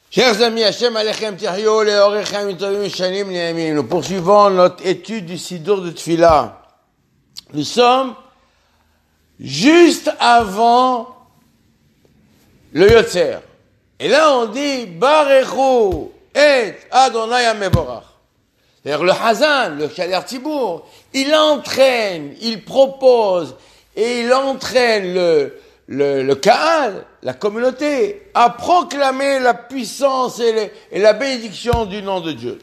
Chers amis, Hashem Alechem Tiryo, Leorechem Yitovim Shanim Ne'emim. Nous poursuivons notre étude du Sidour de Tfila. Nous sommes juste avant le Yotzer. Et là, on dit, Barechu et Adonai Amevorach. C'est-à-dire le Hazan, le Shaler Tibour, il entraîne, il propose et il entraîne le Kaal, la communauté, à proclamer la puissance et la bénédiction du nom de Dieu.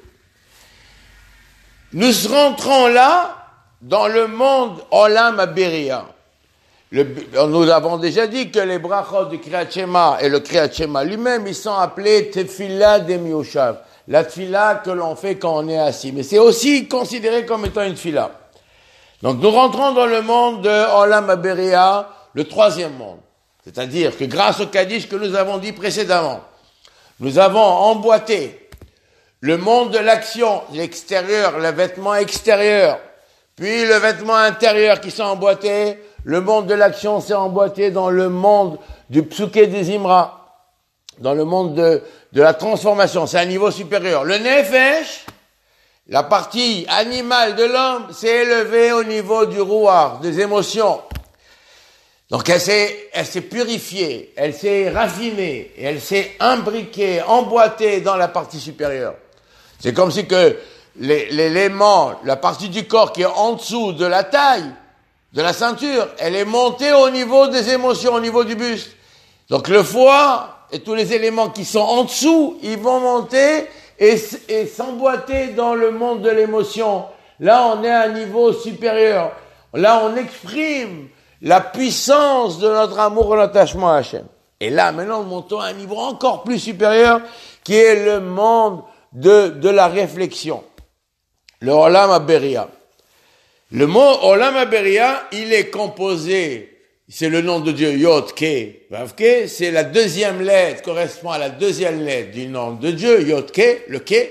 Nous rentrons là dans le monde Olam Haberia. Nous avons déjà dit que les brachot du Kriyat Shema et le Kriyat Shema lui-même, ils sont appelés Tefila Demiushav, la tefila que l'on fait quand on est assis. Mais c'est aussi considéré comme étant une tefila. Donc nous rentrons dans le monde de Olam Haberia, le troisième monde. C'est-à-dire que grâce au Kaddish que nous avons dit précédemment, nous avons emboîté le monde de l'action, l'extérieur, le vêtement extérieur, puis le vêtement intérieur qui sont emboîtés. Le monde de l'action s'est emboîté dans le monde du Psuké des Imra, dans le monde de la transformation. C'est un niveau supérieur. Le Nefesh, la partie animale de l'homme, s'est élevée au niveau du Ruach, des émotions. Donc elle s'est purifiée, elle s'est raffinée, et elle s'est imbriquée, emboîtée dans la partie supérieure. C'est comme si que l'élément, la partie du corps qui est en dessous de la taille, de la ceinture, elle est montée au niveau des émotions, au niveau du buste. Donc le foie et tous les éléments qui sont en dessous, ils vont monter et s'emboîter dans le monde de l'émotion. Là, on est à un niveau supérieur. Là, on exprime la puissance de notre amour et notre attachement à Hachem. Et là, maintenant, nous montons à un niveau encore plus supérieur, qui est le monde de la réflexion. Le Olam Haberia. Le mot Olam Haberia, il est composé, c'est le nom de Dieu, Yod, Ke, Vav, Ke, c'est la deuxième lettre, correspond à la deuxième lettre du nom de Dieu, Yod, Ke, le Ke.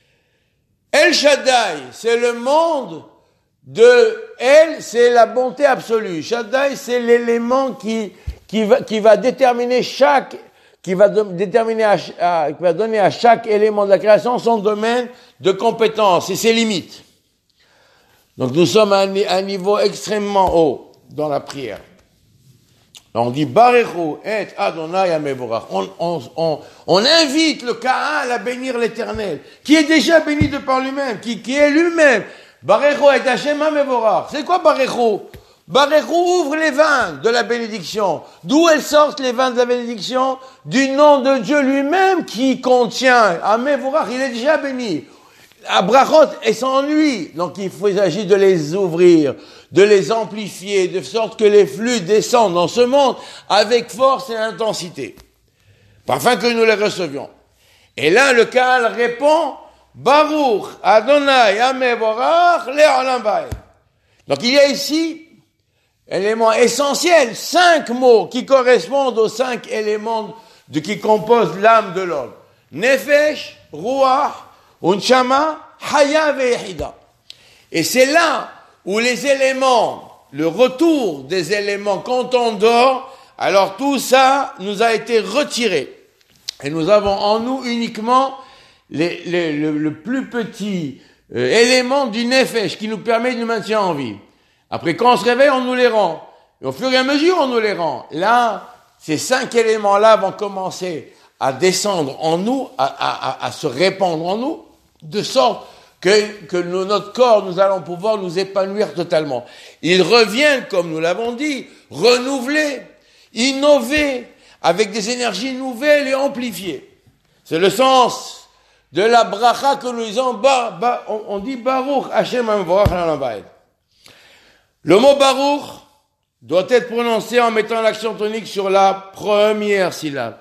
El Shaddai, c'est le monde de El, c'est la bonté absolue. Shaddai, c'est l'élément qui va déterminer qui va donner à chaque élément de la création son domaine de compétence et ses limites. Donc nous sommes à un niveau extrêmement haut dans la prière. On dit Barechu et Adonai Amevorach. On invite le Kaal à bénir l'Éternel, qui est déjà béni de par lui-même, qui est lui-même. Barechu et Hashem Amevorach. C'est quoi Barechu? Barechu ouvre les vannes de la bénédiction. D'où elles sortent les vannes de la bénédiction? Du nom de Dieu lui-même qui contient Amevorach. Il est déjà béni. Abrachot est sans lui. Donc il s'agit de les ouvrir, de les amplifier, de sorte que les flux descendent dans ce monde avec force et intensité, afin que nous les recevions. Et là, le Kaal répond, Baruch Adonai Amevorach Le'olam Vaed. Donc il y a ici, élément essentiel, 5 mots qui correspondent aux 5 éléments qui composent l'âme de l'homme. Nefesh, Ruach, Unshama, Haya ve'Yehida. Et c'est là où les éléments, le retour des éléments, quand on dort, alors tout ça nous a été retiré. Et nous avons en nous uniquement le plus petit élément du Nefesh qui nous permet de nous maintenir en vie. Après, quand on se réveille, on nous les rend. Et au fur et à mesure, on nous les rend. Là, ces 5 éléments-là vont commencer à descendre en nous, à se répandre en nous, de sorte que notre corps, nous allons pouvoir nous épanouir totalement. Ils reviennent, comme nous l'avons dit, renouvelés, innovés, avec des énergies nouvelles et amplifiées. C'est le sens de la bracha que nous disons, on dit Baruch Hashem Amevorach Le'olam Vaed. Le mot Baruch doit être prononcé en mettant l'accent tonique sur la première syllabe.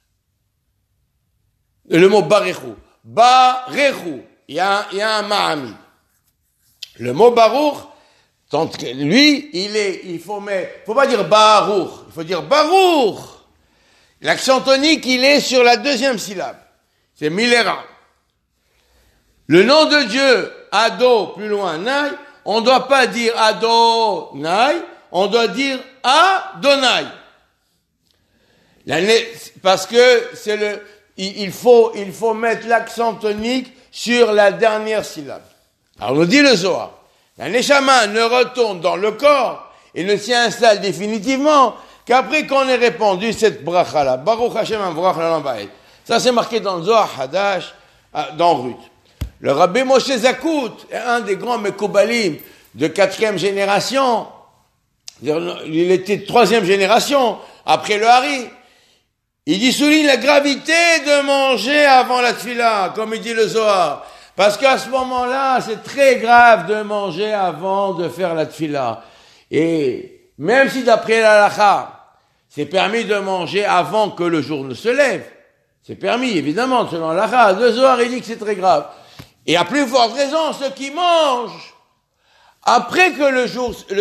Le mot Barechu. Barechu. Il y a un Mahami. Le mot Baruch, lui, il faut pas dire Baruch, il faut dire Baruch. L'accent tonique, il est sur la deuxième syllabe. C'est Milera. Le nom de Dieu, Ado, plus loin, Nai, on ne doit pas dire Adonai, on doit dire Adonai. Parce que il faut mettre l'accent tonique sur la dernière syllabe. Alors, nous dit le Zohar, la Neshama ne retourne dans le corps et ne s'y installe définitivement qu'après qu'on ait répandu cette bracha-là. Baruch Hashem Avrach L'Olam Vaed. Ça, c'est marqué dans le Zohar Hadash, dans Ruth. Le Rabbi Moshe Zakout est un des grands Mekoubalim de 4e génération. Il était de 3e génération, après le Hari. Il souligne la gravité de manger avant la tfila, comme il dit le Zohar. Parce qu'à ce moment-là, c'est très grave de manger avant de faire la tfila. Et même si d'après la halakha, c'est permis de manger avant que le jour ne se lève, c'est permis, évidemment, selon la halakha. Le Zohar, il dit que c'est très grave. Et à plus forte raison, ceux qui mangent après que le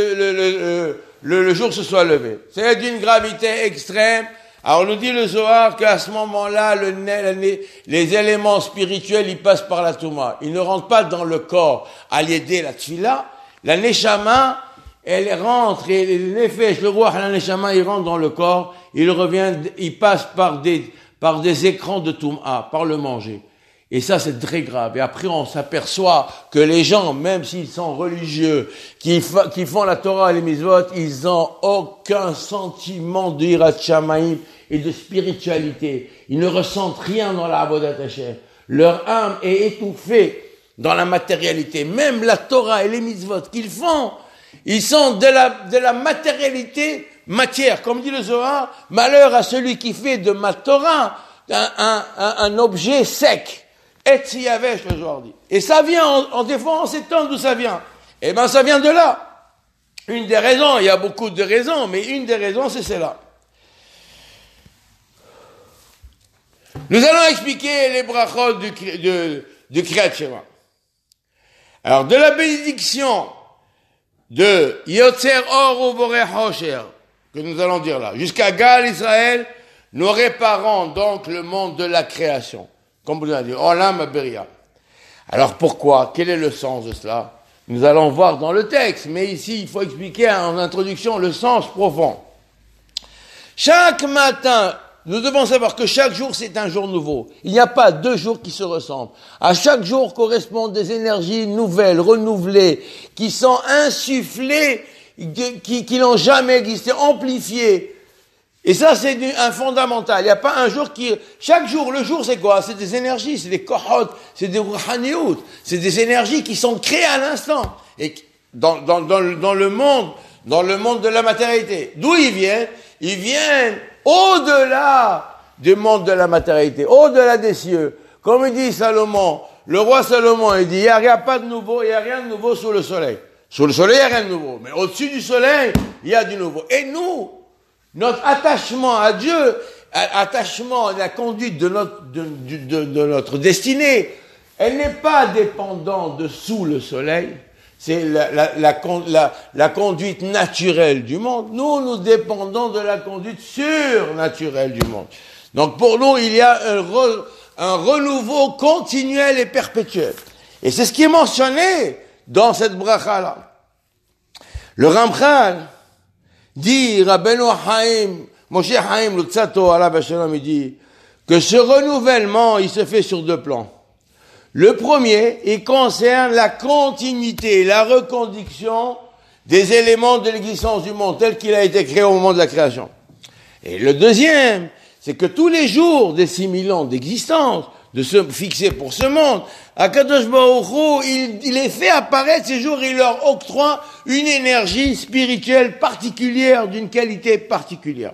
jour se soit levé. C'est d'une gravité extrême. Alors, nous dit le Zohar qu'à ce moment-là, les éléments spirituels, ils passent par la Touma. Ils ne rentrent pas dans le corps à l'aider la tfila. La Neshama, elle rentre, et l'Nefesh, le roi, la Neshama, il rentre dans le corps, il passe par des écrans de Touma, par le manger. Et ça, c'est très grave. Et après, on s'aperçoit que les gens, même s'ils sont religieux, qui font la Torah et les mitzvot, ils n'ont aucun sentiment de hirat shamayim et de spiritualité. Ils ne ressentent rien dans la avodat Hashem. Leur âme est étouffée dans la matérialité. Même la Torah et les mitzvot qu'ils font, ils sont de la matérialité matière. Comme dit le Zohar, malheur à celui qui fait de ma Torah un objet sec. Et si avait, le Zohar dit. Et ça vient, des fois on s'étonne d'où ça vient. Eh ben, ça vient de là. Une des raisons, il y a beaucoup de raisons, mais une des raisons, c'est celle-là. Nous allons expliquer les brachot du Kriyat Shema. Alors, de la bénédiction de Yotzer Or Uboreh Hosher, que nous allons dire là, jusqu'à Gal Israël, nous réparons donc le monde de la création. Comme vous l'avez dit, Olam Beria. Alors pourquoi? Quel est le sens de cela? Nous allons voir dans le texte, mais ici, il faut expliquer en introduction le sens profond. Chaque matin, nous devons savoir que chaque jour, c'est un jour nouveau. Il n'y a pas 2 jours qui se ressemblent. À chaque jour correspondent des énergies nouvelles, renouvelées, qui sont insufflées, qui n'ont jamais existé, amplifiées. Et ça, c'est un fondamental. Il n'y a pas un jour chaque jour, le jour, c'est quoi? C'est des énergies, c'est des kohot, c'est des ruhaniout, c'est des énergies qui sont créées à l'instant. Et dans le monde de la matérialité. D'où ils viennent? Ils viennent au-delà du monde de la matérialité, au-delà des cieux. Comme il dit Salomon, le roi Salomon, il dit, il n'y a pas de nouveau, il n'y a rien de nouveau sous le soleil. Sous le soleil, il n'y a rien de nouveau. Mais au-dessus du soleil, il y a du nouveau. Et nous, notre attachement à Dieu, attachement à la conduite de notre destinée, elle n'est pas dépendante de sous le soleil. C'est la conduite naturelle du monde. Nous dépendons de la conduite surnaturelle du monde. Donc pour nous, il y a un renouveau continuel et perpétuel. Et c'est ce qui est mentionné dans cette bracha-là. Le Ramchal dit, Rabbeinu Haim, Moshe Haim Lutzato, alav hashalom, il dit que ce renouvellement, il se fait sur 2 plans. Le premier, il concerne la continuité, la reconduction des éléments de l'existence du monde tel qu'il a été créé au moment de la création. Et le deuxième, c'est que tous les jours des 6000 ans d'existence, de se fixer pour ce monde, Akadosh Baruch Hu, il les fait apparaître ces jours, il leur octroie une énergie spirituelle particulière, d'une qualité particulière.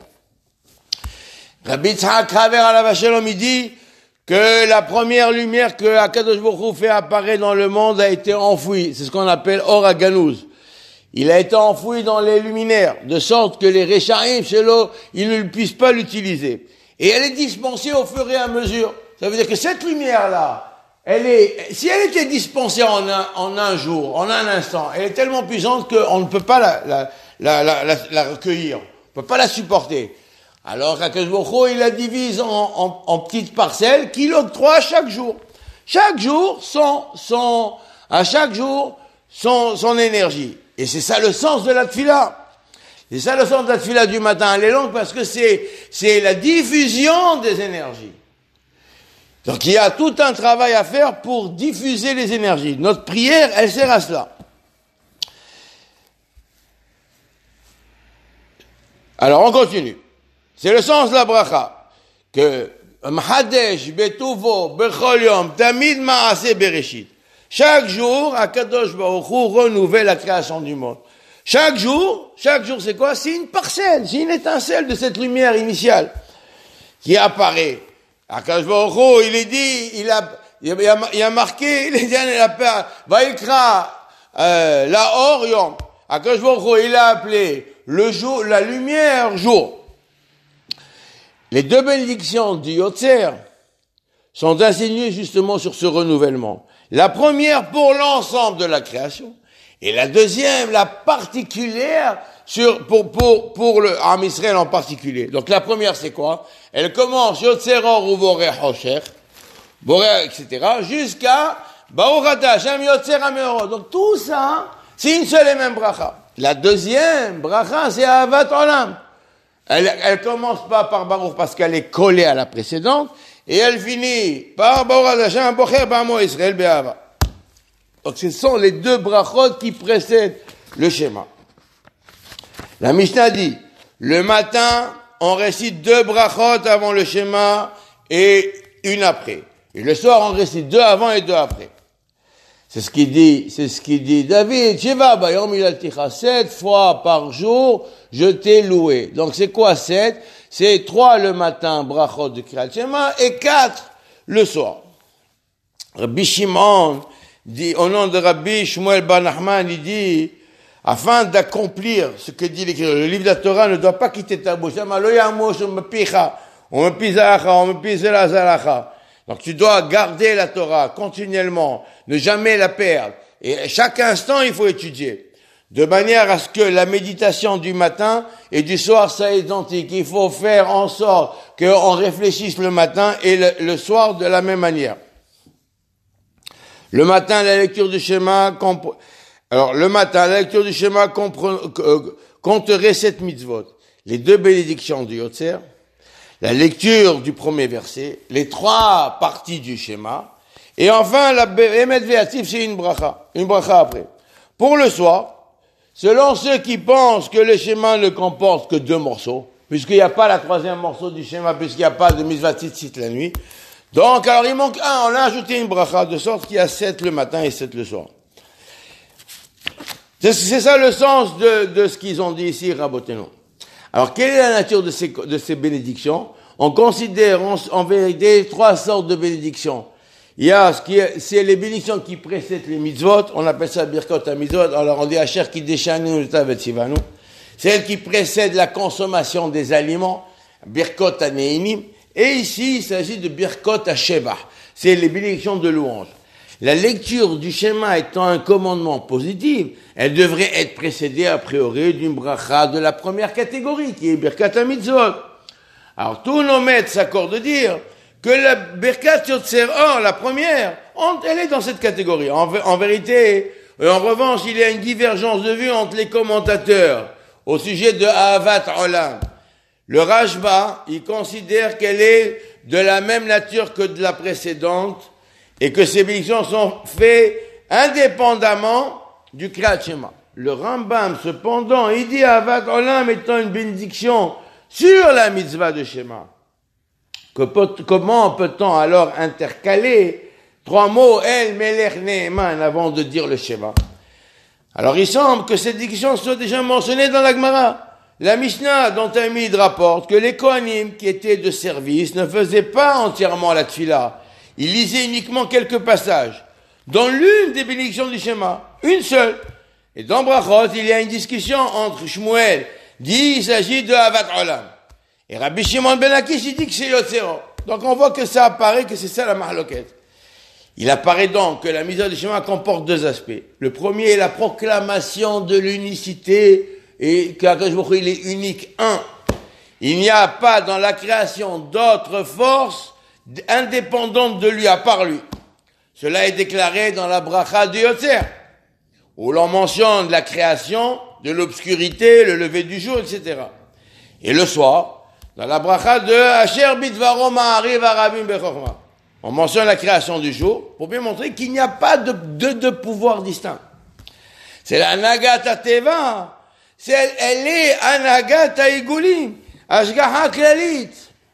Rabbi Yitzhak Haver alav hashalom, il dit que la première lumière que Akadosh Baruch Hu fait apparaître dans le monde a été enfouie. C'est ce qu'on appelle Or HaGanuz. Il a été enfoui dans les luminaires, de sorte que les Rechaim, Shelo, ils ne puissent pas l'utiliser. Et elle est dispensée au fur et à mesure. Ça veut dire que cette lumière-là, si elle était dispensée en un jour, en un instant, elle est tellement puissante qu'on ne peut pas la recueillir. On ne peut pas la supporter. Alors, Akadosh Baruch Hu, il la divise en petites parcelles qu'il octroie chaque jour. Chaque jour, son énergie. Et c'est ça le sens de la tfila. C'est ça le sens de la tfila du matin. Elle est longue parce que c'est la diffusion des énergies. Donc il y a tout un travail à faire pour diffuser les énergies. Notre prière, elle sert à cela. Alors on continue. C'est le sens de la bracha. Que M'hadesh betuvo bechol yom tamid ma'aseh bereshit. Chaque jour, Akadosh Baruch Hu renouvelle la création du monde. Chaque jour, c'est quoi? C'est une parcelle, c'est une étincelle de cette lumière initiale qui apparaît. Akadosh Baruch Hu, il est dit, il a marqué, il est dit, Vaikra, la or yom. Akadosh Baruch Hu, il a appelé le jour, la lumière jour. Les deux bénédictions du Yotzer sont assignées justement sur ce renouvellement. La première pour l'ensemble de la création, et la deuxième, la particulière, pour le Am Israël en particulier. Donc la première, c'est quoi? Elle commence Yotzer Or Uvoreh Hosher, Boreh, etc., jusqu'à Baruch Ata Hashem Yotzer Hameorot. Donc tout ça, c'est une seule et même bracha. La deuxième bracha, c'est Ahavat Olam. Elle commence pas par Baruch parce qu'elle est collée à la précédente, et elle finit par Baruch Hashem Bocher B'Amo Israël Be'ava. Donc ce sont les deux brachot qui précèdent le schéma. La Mishnah dit, le matin, on récite deux brachot avant le schéma et une après. Et le soir, on récite deux avant et deux après. C'est ce qu'il dit David, Sheva Bayom Ilalticha, 7 fois par jour, je t'ai loué. Donc c'est quoi 7? C'est 3 le matin, brachot de Kriyat Shema, et 4 le soir. Rabbi Shimon dit, au nom de Rabbi Shmuel Bar Nachman, il dit, afin d'accomplir ce que dit l'Écriture, le livre de la Torah ne doit pas quitter ta bouche. Donc tu dois garder la Torah continuellement, ne jamais la perdre. Et chaque instant, il faut étudier. De manière à ce que la méditation du matin et du soir soit identique. Il faut faire en sorte qu'on réfléchisse le matin et le soir de la même manière. Le matin, la lecture du schéma compterait 7 mitzvot. Les 2 bénédictions du Yotzer, la lecture du premier verset, les 3 parties du schéma, et enfin, la Emet Ve'atif, c'est une bracha après. Pour le soir, selon ceux qui pensent que le schéma ne comporte que 2 morceaux, puisqu'il n'y a pas la 3e morceau du schéma, puisqu'il n'y a pas de mitzvah tzitzit la nuit, donc alors il manque 1, on a ajouté une bracha, de sorte qu'il y a 7 le matin et 7 le soir. C'est ça le sens de ce qu'ils ont dit ici, Rabotenu. Alors, quelle est la nature de ces bénédictions? On considère en vérité 3 sortes de bénédictions. Il y a c'est les bénédictions qui précèdent les mitzvot, on appelle ça Birkot HaMitzvot, alors on dit Asher Kideshanu Utavet Sivanu. Celle qui précède la consommation des aliments, Birkot HaNeinim. Et ici, il s'agit de Birkot HaShevach. C'est les bénédictions de louange. La lecture du schéma étant un commandement positif, elle devrait être précédée a priori d'une bracha de la première catégorie, qui est Birkat HaMitzvot. Alors tous nos maîtres s'accordent de dire que la Birkat Yotzer Or, la première, elle est dans cette catégorie. En vérité, en revanche, il y a une divergence de vue entre les commentateurs au sujet de Ahavat Olam. Le Rashba, il considère qu'elle est de la même nature que de la précédente, et que ces bénédictions sont faites indépendamment du Kriyat Shema. Le Rambam, cependant, il dit Ahavat Olam étant une bénédiction sur la mitzvah de Shema. Comment peut-on alors intercaler 3 mots, El, Melech, Ne'eman, avant de dire le Shema? Alors il semble que ces bénédictions soient déjà mentionnées dans la Gemara. La Mishnah dont Talmid rapporte que les Kohanim qui étaient de service ne faisaient pas entièrement la tfila. Ils lisaient uniquement quelques passages. Dans l'une des bénédictions du schéma, une seule. Et dans Brachot, il y a une discussion entre Shmuel, dit il s'agit de Ahavat Olam. Et Rabbi Shimon ben Akish, il dit que c'est Yotzer Or. Donc on voit que ça apparaît, que c'est ça la mahloket. Il apparaît donc que la mitzvah du schéma comporte 2 aspects. Le premier est la proclamation de l'unicité, et qu'Akadosh Baruch Hu, il est unique, un. Il n'y a pas dans la création d'autres forces indépendantes de lui, à part lui. Cela est déclaré dans la bracha du Yotzer, où l'on mentionne la création, de l'obscurité, le lever du jour, etc. Et le soir, dans la bracha de Asher Bidvaro Ma'ariv Arabim Bechorma, on mentionne la création du jour pour bien montrer qu'il n'y a pas de pouvoir distinct. C'est la Anagat Teva, elle est Anagat Haigulim, Ashgaha Klalit.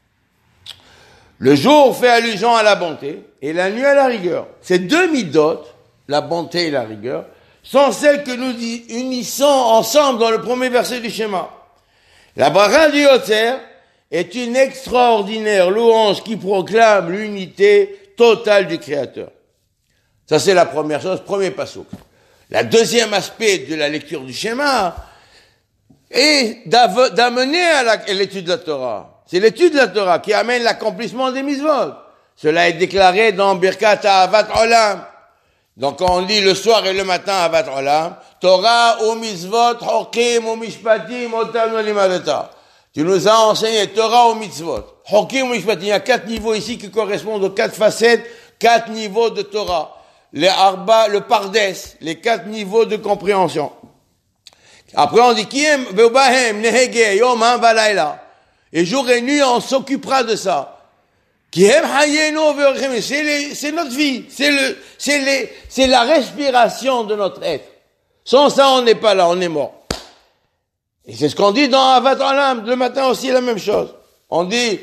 Le jour fait allusion à la bonté et la nuit à la rigueur. Ces deux midotes, la bonté et la rigueur, sont celles que nous unissons ensemble dans le premier verset du schéma. La bracha du Yotzer est une extraordinaire louange qui proclame l'unité totale du Créateur. Ça, c'est la première chose, premier passouk. La deuxième aspect de la lecture du schéma est d'amener à l'étude de la Torah. C'est l'étude de la Torah qui amène l'accomplissement des mitzvot. Cela est déclaré dans Birkat Ahavat Olam. Donc, quand on lit le soir et le matin Ahavat Olam, Torah ou mitzvot, hokim ou mishpatim, otam limadeta. Tu nous as enseigné Torah ou mitzvot. Hokim ou mishpatim. Il y a 4 niveaux ici qui correspondent aux 4 facettes, 4 niveaux de Torah. Les arba, le pardes, les 4 niveaux de compréhension. Après, on dit, Kiem, ve'ubahem, nehege, yom, valayla. Et jour et nuit, on s'occupera de ça. C'est notre vie. C'est la respiration de notre être. Sans ça, on n'est pas là, on est mort. Et c'est ce qu'on dit dans Ahavat Olam, le matin aussi, la même chose. On dit,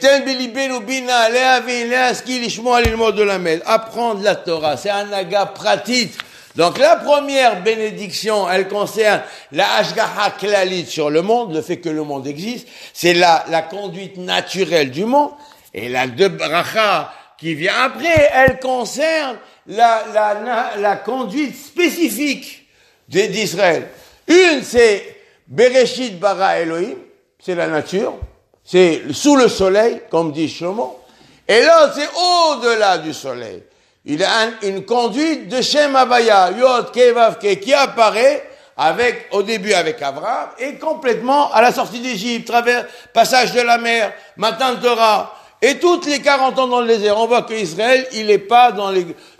apprendre la Torah, c'est un naga pratique. Donc la première bénédiction, elle concerne la Ashgaha Klalit sur le monde, le fait que le monde existe, c'est la conduite naturelle du monde. Et la deux bracha qui vient après, elle concerne la conduite spécifique d'Israël. Une, c'est Bereshit bara Elohim, c'est la nature, c'est sous le soleil, comme dit Shlomo. Et l'autre, c'est au-delà du soleil. Il a une conduite de Shem Havaya, Yod Kevav Ke, qui apparaît au début avec Abraham, et complètement à la sortie d'Égypte, passage de la mer, Matan Torah. Et toutes les 40 ans dans le désert, on voit que Israël, il n'est pas dans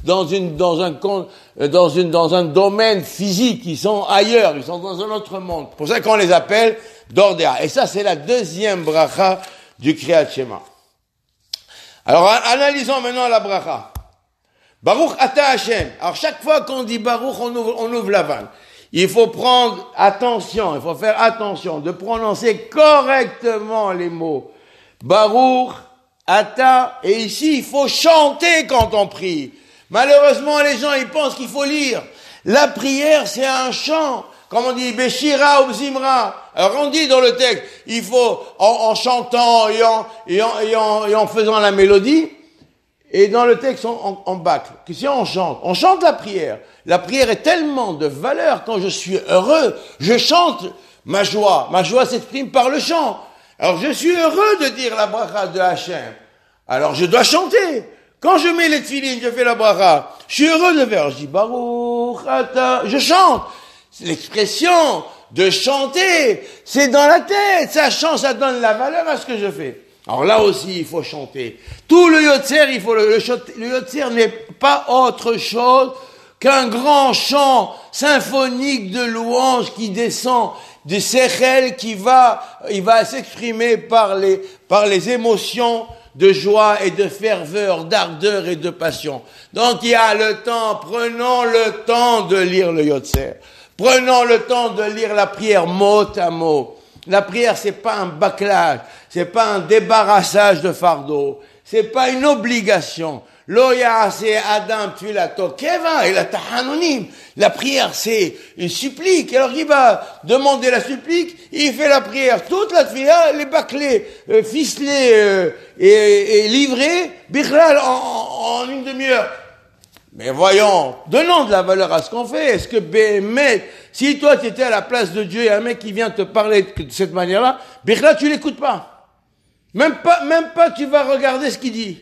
un domaine physique, ils sont ailleurs, ils sont dans un autre monde. C'est pour ça qu'on les appelle d'Ordéa. Et ça, c'est la deuxième bracha du Kriyat Shema. Alors, analysons maintenant la bracha. Baruch Ata Hashem. Alors, chaque fois qu'on dit Baruch, on ouvre la vanne. Il faut prendre attention, il faut faire attention de prononcer correctement les mots. Baruch Ata, et ici, il faut chanter quand on prie. Malheureusement, les gens, ils pensent qu'il faut lire. La prière, c'est un chant. Comme on dit, Beshira ou Zimra. Alors, on dit dans le texte, il faut, en chantant et en faisant la mélodie. Et dans le texte, on bâcle. Si on chante la prière. La prière est tellement de valeur. Quand je suis heureux, je chante ma joie. Ma joie s'exprime par le chant. Alors, je suis heureux de dire la bracha de Hachem. Alors, je dois chanter. Quand je mets les tefilines, je fais la bracha. Je suis heureux de le faire. Je dis, Baruch Ata. Je chante. L'expression de chanter, c'est dans la tête. Ça chante, ça donne la valeur à ce que je fais. Alors là aussi, il faut chanter. Tout le Yotzer, le Yotzer n'est pas autre chose qu'un grand chant symphonique de louange qui descend du Sechel il va s'exprimer par les émotions de joie et de ferveur, d'ardeur et de passion. Donc il y a le temps, prenons le temps de lire le Yotzer. Prenons le temps de lire la prière mot à mot. La prière, c'est pas un bâclage, c'est pas un débarrassage de fardeau, c'est pas une obligation. Lo ya'ase Adam tfilato keva ela tahanonim. La prière, c'est une supplique. Alors il va demander la supplique, il fait la prière. Toute la tfila, elle est bâclée, ficelée et livrée, bichlal en une demi-heure. Mais voyons, donnons de la valeur à ce qu'on fait. Est-ce que Béhémet, si toi tu étais à la place de Dieu et un mec qui vient te parler de cette manière-là, bichlal, tu l'écoutes pas. Même pas tu vas regarder ce qu'il dit.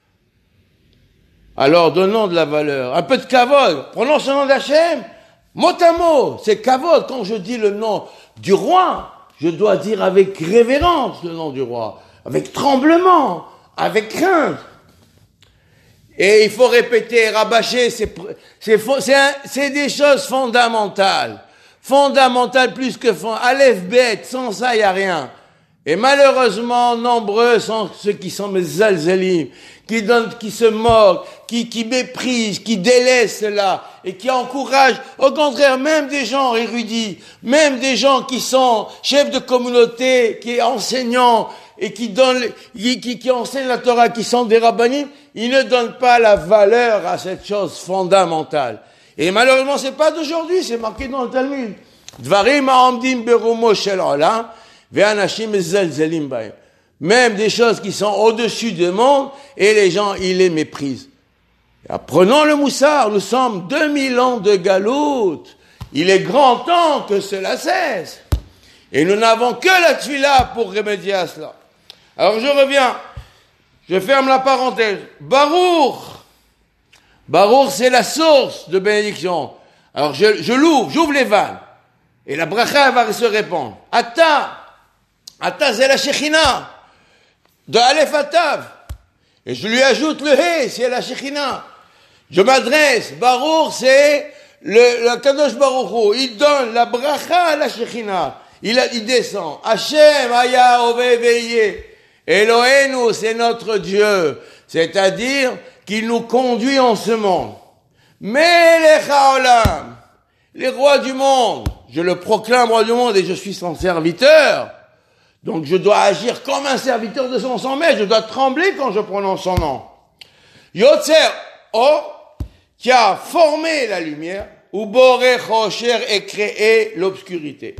Alors, donnons de la valeur. Un peu de kavod. Prononce le nom d'Hachem. Mot à mot. C'est kavod. Quand je dis le nom du roi, je dois dire avec révérence le nom du roi. Avec tremblement. Avec crainte. Et il faut répéter, rabâcher, c'est des choses fondamentales. Fondamentales plus que Aleph, Bet, sans ça, il n'y a rien. Et malheureusement, nombreux sont ceux qui sont mes zalzalim, qui se moquent, qui méprisent, qui délaissent cela, et qui encouragent, au contraire, même des gens érudits, même des gens qui sont chefs de communauté, qui enseignants, et qui enseignent la Torah, qui sont des rabbanim, ils ne donnent pas la valeur à cette chose fondamentale. Et malheureusement, c'est pas d'aujourd'hui, c'est marqué dans le Talmud. Dvarim ha'omdim berumo shel olam, ve'anashim mezalzelim ba'hem. Même des choses qui sont au-dessus du monde, et les gens, ils les méprisent. Apprenons le moussard, nous sommes 2000 ans de galoute. Il est grand temps que cela cesse. Et nous n'avons que la tfila pour remédier à cela. Alors je reviens, je ferme la parenthèse. Baruch, c'est la source de bénédiction. Alors j'ouvre les vannes. Et la bracha va se répandre. Ata c'est la Shekhinah. De Aleph à Tav. Et je lui ajoute le He, c'est la Shekhinah. Je m'adresse, Baruch, c'est le Kadosh Baruch Hu. Il donne la bracha à la Shekhinah. Il descend. Hashem, Haya, Ove, Veye. Elohenu, c'est notre Dieu. C'est-à-dire qu'il nous conduit en ce monde. Melech haolam, les rois du monde. Je le proclame roi du monde et je suis son serviteur. Donc je dois agir comme un serviteur de son sang maître. Je dois trembler quand je prononce son nom. Yotzer O, qui a formé la lumière, ou Boré Chosher et créé l'obscurité.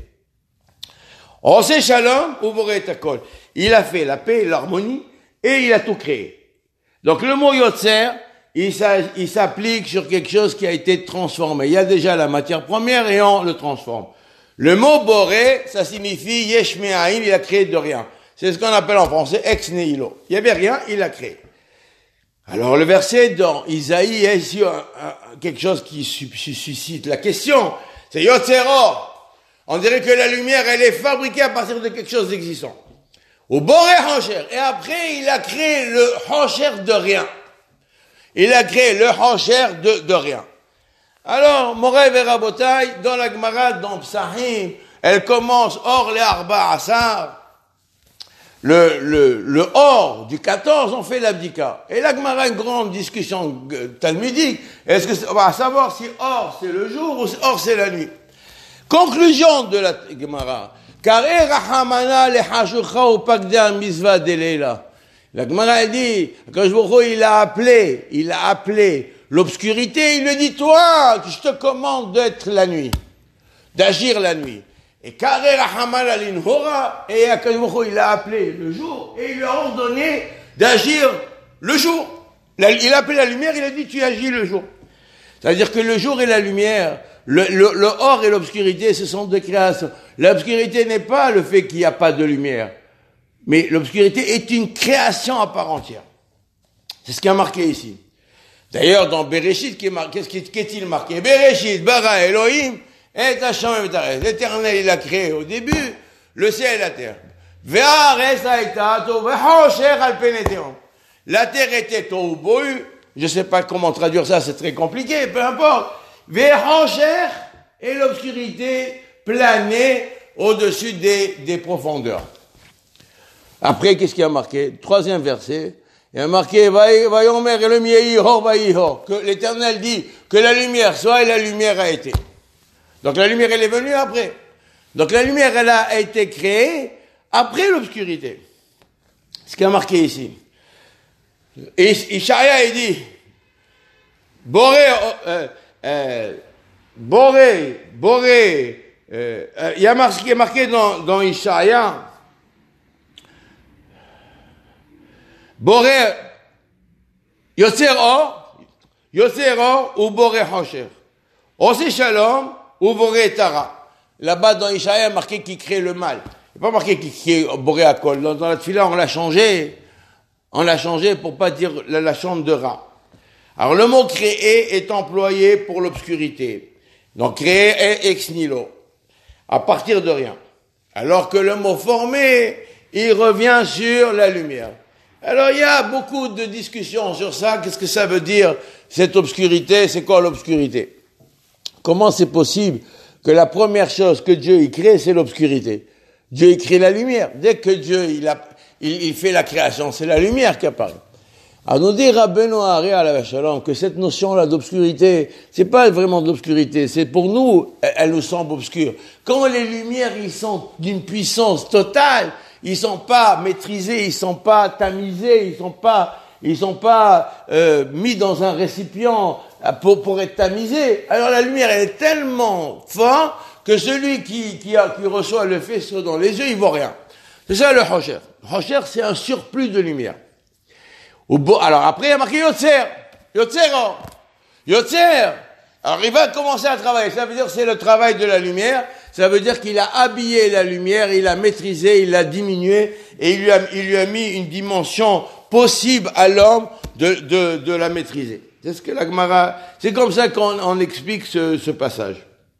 Osé Shalom, ou Boré Takol. Il a fait la paix, l'harmonie, et il a tout créé. Donc le mot Yotzer, il s'applique sur quelque chose qui a été transformé. Il y a déjà la matière première et on le transforme. Le mot Boré, ça signifie Yesh Me'ain, il a créé de rien. C'est ce qu'on appelle en français ex nihilo. Il y avait rien, il a créé. Alors le verset dans Isaïe est ici quelque chose qui suscite la question. C'est Yotzero. On dirait que la lumière, elle est fabriquée à partir de quelque chose d'existant. Au Boré Hancher. Et après, il a créé le Hancher de rien. Il a créé le Hancher de rien. Alors, Moreh Verabotai, dans la Gemara, dans Psahim, elle commence hors les Arba Asar. Le hors du 14, on fait l'abdika. Et la Gemara, une grande discussion talmudique. Est-ce que, on va savoir si hors c'est le jour ou hors c'est la nuit. Conclusion de la Gemara. Kare rahamana le hashucha ou pakda misva delela. La Gemara dit, quand il a appelé l'obscurité, il lui dit, toi, je te commande d'être la nuit, d'agir la nuit. Et Kare Rahamal Alinhora, et Akadosh il a appelé le jour, et il lui a ordonné d'agir le jour. Il a appelé la lumière, il a dit, tu agis le jour. C'est-à-dire que le jour et la lumière, le or et l'obscurité, ce sont deux créations. L'obscurité n'est pas le fait qu'il n'y a pas de lumière, mais l'obscurité est une création à part entière. C'est ce qui a marqué ici. D'ailleurs, dans Bereshit, qu'est-il marqué? Bereshit, bara Elohim, et Hashem et Tares. L'Éternel, il a créé au début le ciel et la terre. La terre était au bohu. Je ne sais pas comment traduire ça, c'est très compliqué, peu importe. Et l'obscurité planait au-dessus des profondeurs. Après, qu'est-ce qu'il y a marqué? Troisième verset. Il y a marqué, que l'Éternel dit que la lumière soit et la lumière a été. Donc la lumière, elle est venue après. Donc la lumière, elle a été créée après l'obscurité. Ce qui a marqué ici. Et Ishaïa, il dit, il y a marqué dans Ishaïa, Boré, Yotzer Or ou Boré Hancher. Aussi Shalom ou Boré Tara. Là-bas dans Ishaïa, marqué qu'il crée le mal. Il n'est pas marqué qu'il crée Boré Akol. Dans la Tfila, on l'a changé pour pas dire la chambre de Ra. Alors le mot créer est employé pour l'obscurité. Donc créer est ex nihilo. À partir de rien. Alors que le mot former, il revient sur la lumière. Alors il y a beaucoup de discussions sur ça. Qu'est-ce que ça veut dire, cette obscurité? C'est quoi l'obscurité? Comment c'est possible que la première chose que Dieu y crée, c'est l'obscurité? Dieu crée la lumière. Dès que Dieu, il fait la création, c'est la lumière qui apparaît. Alors nous dit Rabbeinu Ari alav shalom que cette notion-là d'obscurité, c'est pas vraiment de l'obscurité, c'est pour nous, elle nous semble obscure. Quand les lumières, ils sont d'une puissance totale, ils sont pas maîtrisés, ils sont pas tamisés, ils sont pas mis dans un récipient pour être tamisés. Alors la lumière, elle est tellement forte que celui qui reçoit le faisceau dans les yeux, il voit rien. C'est ça le hosher. Le hosher, c'est un surplus de lumière. Alors après, il y a marqué Yotzer. Alors il va commencer à travailler. Ça veut dire que c'est le travail de la lumière. Ça veut dire qu'il a habillé la lumière, il l'a maîtrisé, il l'a diminué, et il lui a mis une dimension possible à l'homme de la maîtriser. C'est ce que la Gemara, c'est comme ça qu'on explique ce passage.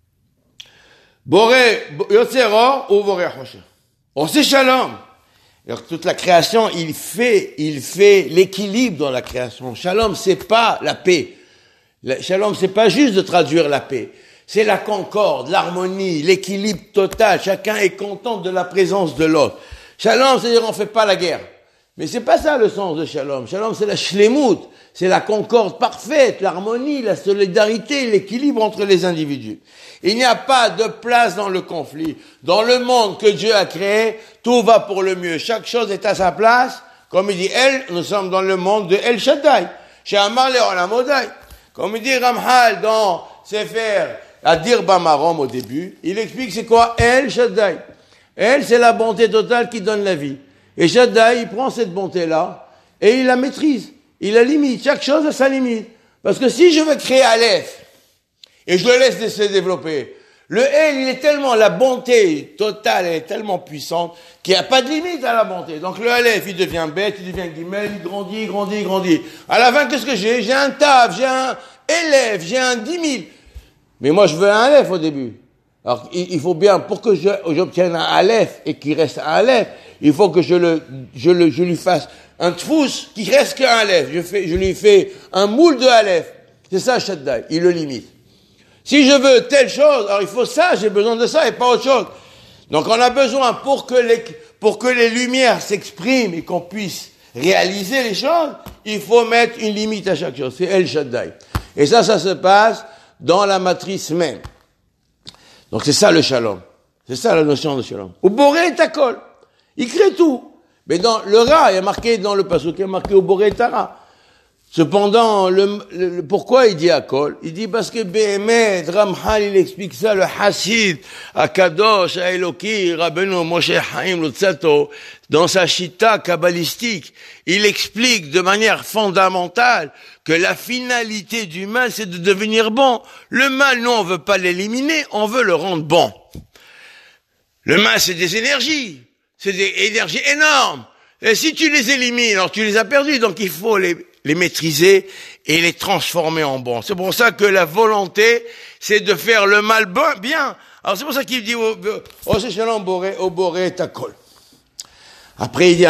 Boré, Yotzer ou Boré Hosher. On sait Shalom. Alors toute la création, il fait l'équilibre dans la création. Shalom, c'est pas la paix. Shalom, c'est pas juste de traduire la paix. C'est la concorde, l'harmonie, l'équilibre total. Chacun est content de la présence de l'autre. Shalom, c'est-à-dire on fait pas la guerre. Mais c'est pas ça le sens de Shalom. Shalom, c'est la shlemut. C'est la concorde parfaite, l'harmonie, la solidarité, l'équilibre entre les individus. Il n'y a pas de place dans le conflit. Dans le monde que Dieu a créé, tout va pour le mieux. Chaque chose est à sa place. Comme il dit nous sommes dans le monde de El Shaddai. Chez Amar le Olamodai. Comme il dit Ramhal dans Sefer Adir Bamarom au début, il explique c'est quoi El Shaddai. El, c'est la bonté totale qui donne la vie. Et Shaddai, il prend cette bonté-là et il la maîtrise. Il la limite. Chaque chose a sa limite. Parce que si je veux créer Aleph, et je le laisse se développer, le El, il est tellement, la bonté totale, elle est tellement puissante, qu'il n'y a pas de limite à la bonté. Donc le Aleph, il devient bête, il devient guimel, il grandit. À la fin, qu'est-ce que j'ai? J'ai un taf, j'ai un élève, j'ai un 10 000. Mais moi, je veux un Aleph au début. Alors, il faut bien, pour que j'obtienne un Aleph et qu'il reste un Aleph, il faut que je lui fasse un tfous qui reste qu'un Aleph. Je lui fais un moule de Aleph. C'est ça, Shaddai. Il le limite. Si je veux telle chose, alors il faut ça, j'ai besoin de ça et pas autre chose. Donc on a besoin, pour que les lumières s'expriment et qu'on puisse réaliser les choses, il faut mettre une limite à chaque chose. C'est El Shaddai. Et ça se passe dans la matrice même. Donc c'est ça le shalom. C'est ça la notion de shalom. Au Boré et Takol. Il crée tout. Mais dans le Ra, il y a marqué dans le pasuk, il y a marqué au Boré et Tara. Cependant, pourquoi il dit Akol? Il dit parce que Behemet, Ramhal, il explique ça, le Hasid, Akadosh, Eloki, Rabbeinu, Moshe Chaim, Lutzato, dans sa chita kabbalistique, il explique de manière fondamentale que la finalité du mal, c'est de devenir bon. Le mal, nous, on veut pas l'éliminer, on veut le rendre bon. Le mal, c'est des énergies énormes. Et si tu les élimines, alors tu les as perdus, donc il faut les maîtriser et les transformer en bon. C'est pour ça que la volonté, c'est de faire le mal bien. Alors c'est pour ça qu'il dit au Boré Takol. Après il dit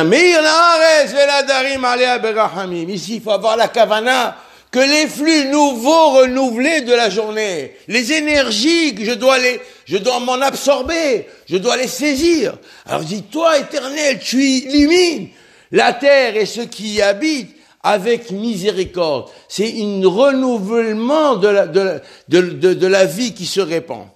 ici il faut avoir la kavana que les flux nouveaux renouvelés de la journée, les énergies que je dois m'en absorber, je dois les saisir. Alors il dit toi Éternel, tu illumines la terre et ceux qui y habitent avec miséricorde. C'est un renouvellement de la vie qui se répand.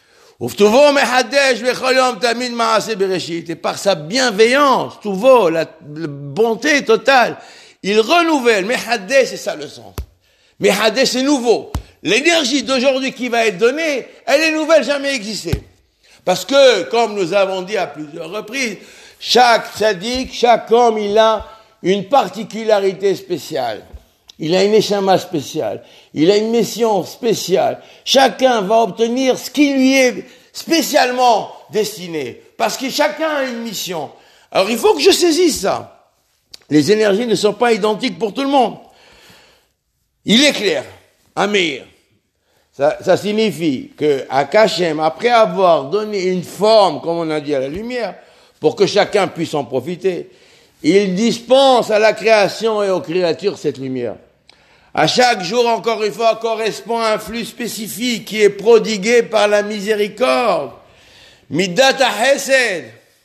Et par sa bienveillance, Tuvo, la bonté totale, il renouvelle. Mehadeh, c'est ça le sens. Mehadeh, c'est nouveau. L'énergie d'aujourd'hui qui va être donnée, elle est nouvelle, jamais existée. Parce que, comme nous avons dit à plusieurs reprises, chaque tzaddik, chaque homme, il a une particularité spéciale. Il a une échama spéciale. Il a une mission spéciale. Chacun va obtenir ce qui lui est spécialement destiné. Parce que chacun a une mission. Alors il faut que je saisisse ça. Les énergies ne sont pas identiques pour tout le monde. Il est clair. Amir. Ça signifie que à Kachem, après avoir donné une forme, comme on a dit, à la lumière, pour que chacun puisse en profiter, il dispense à la création et aux créatures cette lumière. À chaque jour, encore une fois, correspond à un flux spécifique qui est prodigué par la miséricorde. Midat ha-hesed.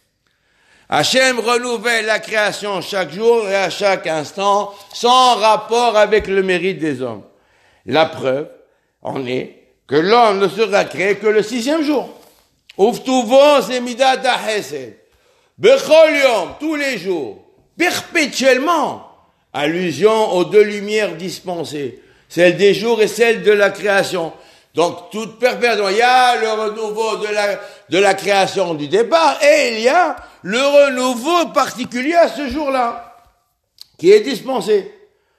Hachem renouvelle la création chaque jour et à chaque instant, sans rapport avec le mérite des hommes. La preuve en est que l'homme ne sera créé que le 6e jour. Uftuvo zemidat hesed. Bechol yom, tous les jours, perpétuellement. Allusion aux 2 lumières dispensées, celle des jours et celle de la création. Donc, toute perpétuellement, il y a le renouveau de la création du départ et il y a le renouveau particulier à ce jour-là, qui est dispensé.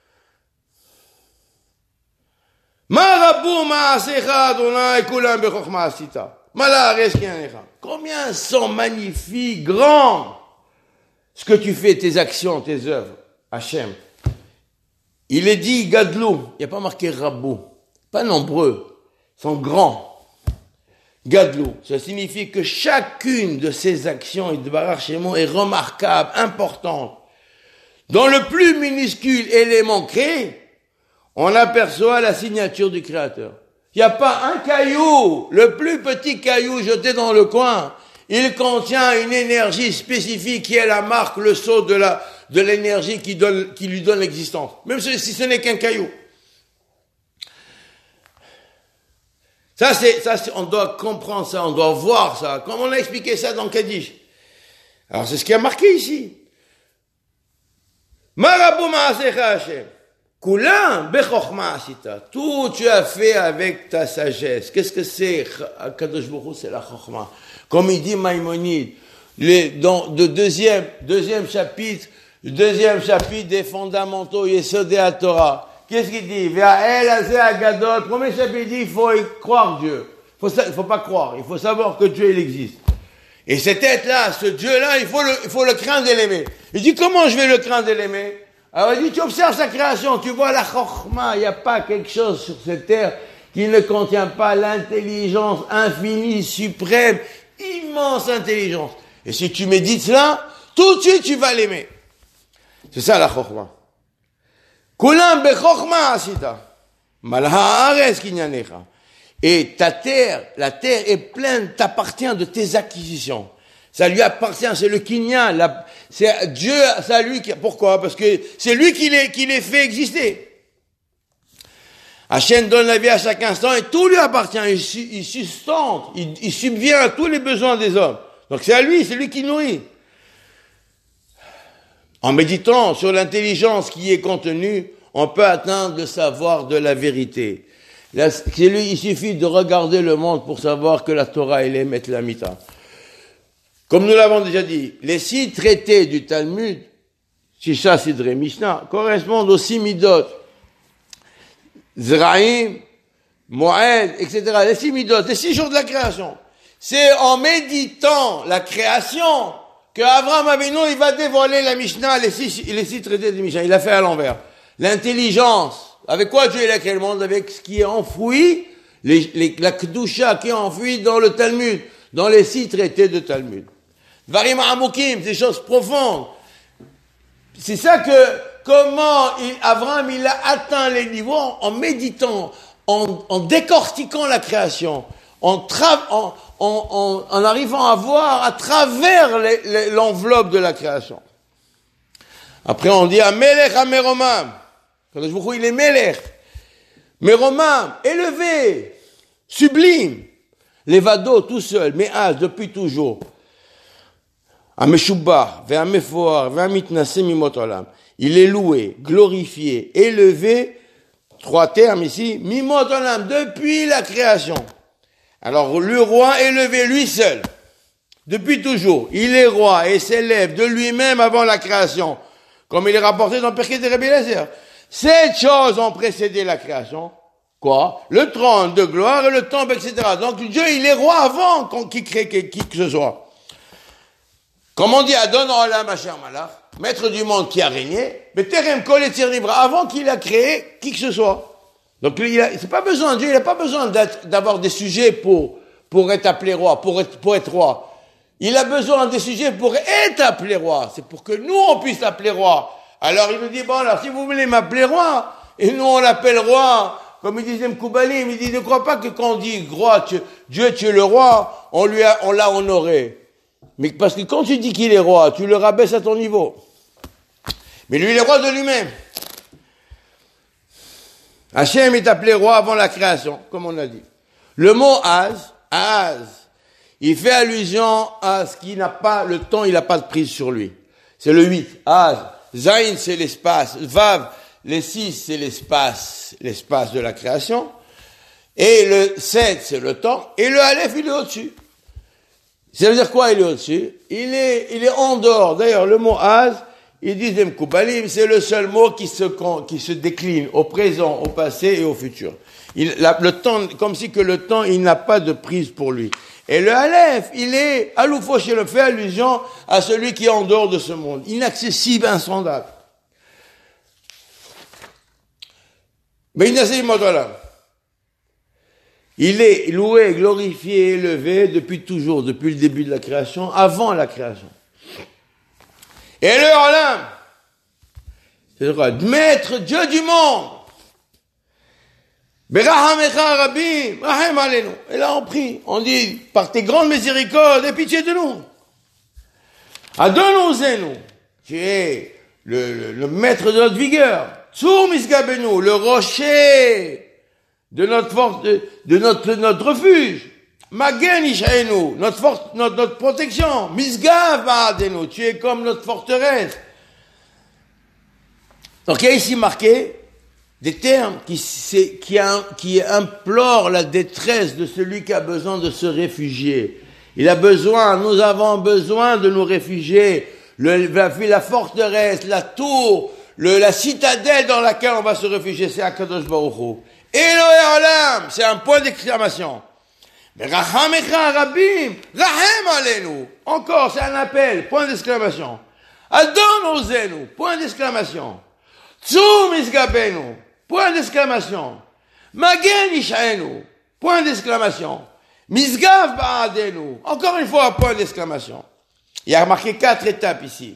Combien sont magnifiques, grands, ce que tu fais, tes actions, tes œuvres, Hachem. Il est dit Gadlou, il n'y a pas marqué Rabou, pas nombreux, ils sont grands. Gadlou, ça signifie que chacune de ces actions est remarquable, importante. Dans le plus minuscule élément créé, on aperçoit la signature du Créateur. Il n'y a pas un caillou, le plus petit caillou jeté dans le coin. Il contient une énergie spécifique qui est la marque, le sceau de l'énergie qui lui donne l'existence. Même si ce n'est qu'un caillou. Ça, on doit comprendre ça, on doit voir ça. Comme on a expliqué ça dans Kaddish. Alors, c'est ce qui a marqué ici. Marabou ma'asecha Hashem. Kulam bechokma asita. Tout tu as fait avec ta sagesse. Qu'est-ce que c'est? Kadosh Baruch Hu, c'est la chokma. Comme il dit Maïmonide, dans le deuxième chapitre des fondamentaux Yesodei HaTorah. Qu'est-ce qu'il dit? Premier chapitre, il dit, il faut y croire Dieu. Il faut pas croire. Il faut savoir que Dieu, il existe. Et cet être-là, ce Dieu-là, il faut le craindre et l'aimer. Il dit, comment je vais le craindre et l'aimer? Alors il dit, tu observes sa création, tu vois la chokhma, il n'y a pas quelque chose sur cette terre qui ne contient pas l'intelligence infinie, suprême, immense intelligence. Et si tu médites cela, tout de suite tu vas l'aimer. C'est ça la chokhma. Kulam bechokhma asita. Malha ares kinyanecha. Et ta terre, la terre est pleine, t'appartient de tes acquisitions. Ça lui appartient, c'est le kinyan, c'est Dieu, c'est lui qui, pourquoi? Parce que c'est lui qui les fait exister. Hachem donne la vie à chaque instant et tout lui appartient, il sustente, il subvient à tous les besoins des hommes. Donc c'est à lui, c'est lui qui nourrit. En méditant sur l'intelligence qui est contenue, on peut atteindre le savoir de la vérité. Il suffit de regarder le monde pour savoir que la Torah elle est Met Lamita. Comme nous l'avons déjà dit, les 6 traités du Talmud, Shisha Sidrei Mishnah, correspondent aux 6 midot, Zraïm, Moed, etc. Les 6 midot, les 6 jours de la création. C'est en méditant la création que Avraham Avinu, il va dévoiler la Mishnah, les 6 traités de Mishnah. Il l'a fait à l'envers. L'intelligence. Avec quoi Dieu il a créé le monde? Avec ce qui est enfoui, la Kedusha qui est enfouie dans le Talmud, dans les 6 traités de Talmud. Varim Amukim, des choses profondes. C'est ça comment Abraham, il a atteint les niveaux en méditant, en décortiquant la création, en arrivant à voir à travers l'enveloppe de la création. Après, on dit Amelech Ameromam. Quand je vous dis, il est Melech. Meromam, élevé, sublime. Levado, tout seul, mais depuis toujours. Ameshubah, ve'amefoar, ve'amitnase mimot olam. Il est loué, glorifié, élevé, 3 termes ici, mimot olam, depuis la création. Alors, le roi élevé lui seul, depuis toujours. Il est roi et s'élève de lui-même avant la création, comme il est rapporté dans Pirkei de Rabbi Eliezer. 7 choses ont précédé la création. Quoi? Le trône de gloire et le temple, etc. Donc Dieu, il est roi avant qu'il crée qui que ce soit. Comme on dit, Adon Olam Asher Malach, maître du monde qui a régné, mais Terem Kol et Tzir avant qu'il a créé qui que ce soit. Donc c'est pas besoin, Dieu, il n'a pas besoin d'avoir des sujets pour être appelé roi, pour être roi. Il a besoin des sujets pour être appelé roi. C'est pour que nous, on puisse l'appeler roi. Alors il nous dit, bon, alors si vous voulez m'appeler roi, et nous on l'appelle roi, comme il disait Mkoubalim, il dit, ne crois pas que quand on dit roi, Dieu tu es le roi, on l'a honoré. Mais parce que quand tu dis qu'il est roi, tu le rabaisses à ton niveau. Mais lui, il est roi de lui-même. Hachem est appelé roi avant la création, comme on a dit. Le mot Az, il fait allusion à ce qui n'a pas, le temps, il n'a pas de prise sur lui. C'est le 8. Az. Zain, c'est l'espace. Vav, les 6, c'est l'espace de la création. Et le 7, c'est le temps. Et le Aleph, il est au-dessus. Ça veut dire quoi, il est au-dessus? Il est en dehors. D'ailleurs, le mot Az, ils disent des Mkoubalim, c'est le seul mot qui se décline au présent, au passé et au futur. Le temps, comme si que le temps, il n'a pas de prise pour lui. Et le Aleph, il est, Aloufo chez le fait allusion à celui qui est en dehors de ce monde. Inaccessible, insondable. Mais il est loué, glorifié, élevé depuis toujours, depuis le début de la création, avant la création. Et le Olam, c'est quoi? Maître Dieu du monde. Berahamecha Rabim, Rahem Alenu. Et là on prie, on dit, par tes grandes miséricordes, aie pitié de nous. Adonozenu, tu es le maître de notre vigueur. Tsur Misgabenu, le rocher de notre force, de notre refuge. Magen Ishaenu, notre protection. Misgav Ba'adenu, tu es comme notre forteresse. Donc il y a ici marqué des termes qui implorent la détresse de celui qui a besoin de se réfugier. Nous avons besoin de nous réfugier. La forteresse, la tour, la citadelle dans laquelle on va se réfugier, c'est Akadosh Baruch Hu. Elohe Olam, c'est un point d'exclamation. Mais Rahamecha Rabim, Rahem Alenu. Encore, c'est un appel, point d'exclamation. Adon Ozenu, point d'exclamation. Tsum Isgabenu, point d'exclamation. Magen Ishaenu, point d'exclamation. Misgav Ba'adenu, encore une fois, point d'exclamation. Il y a marqué 4 étapes ici.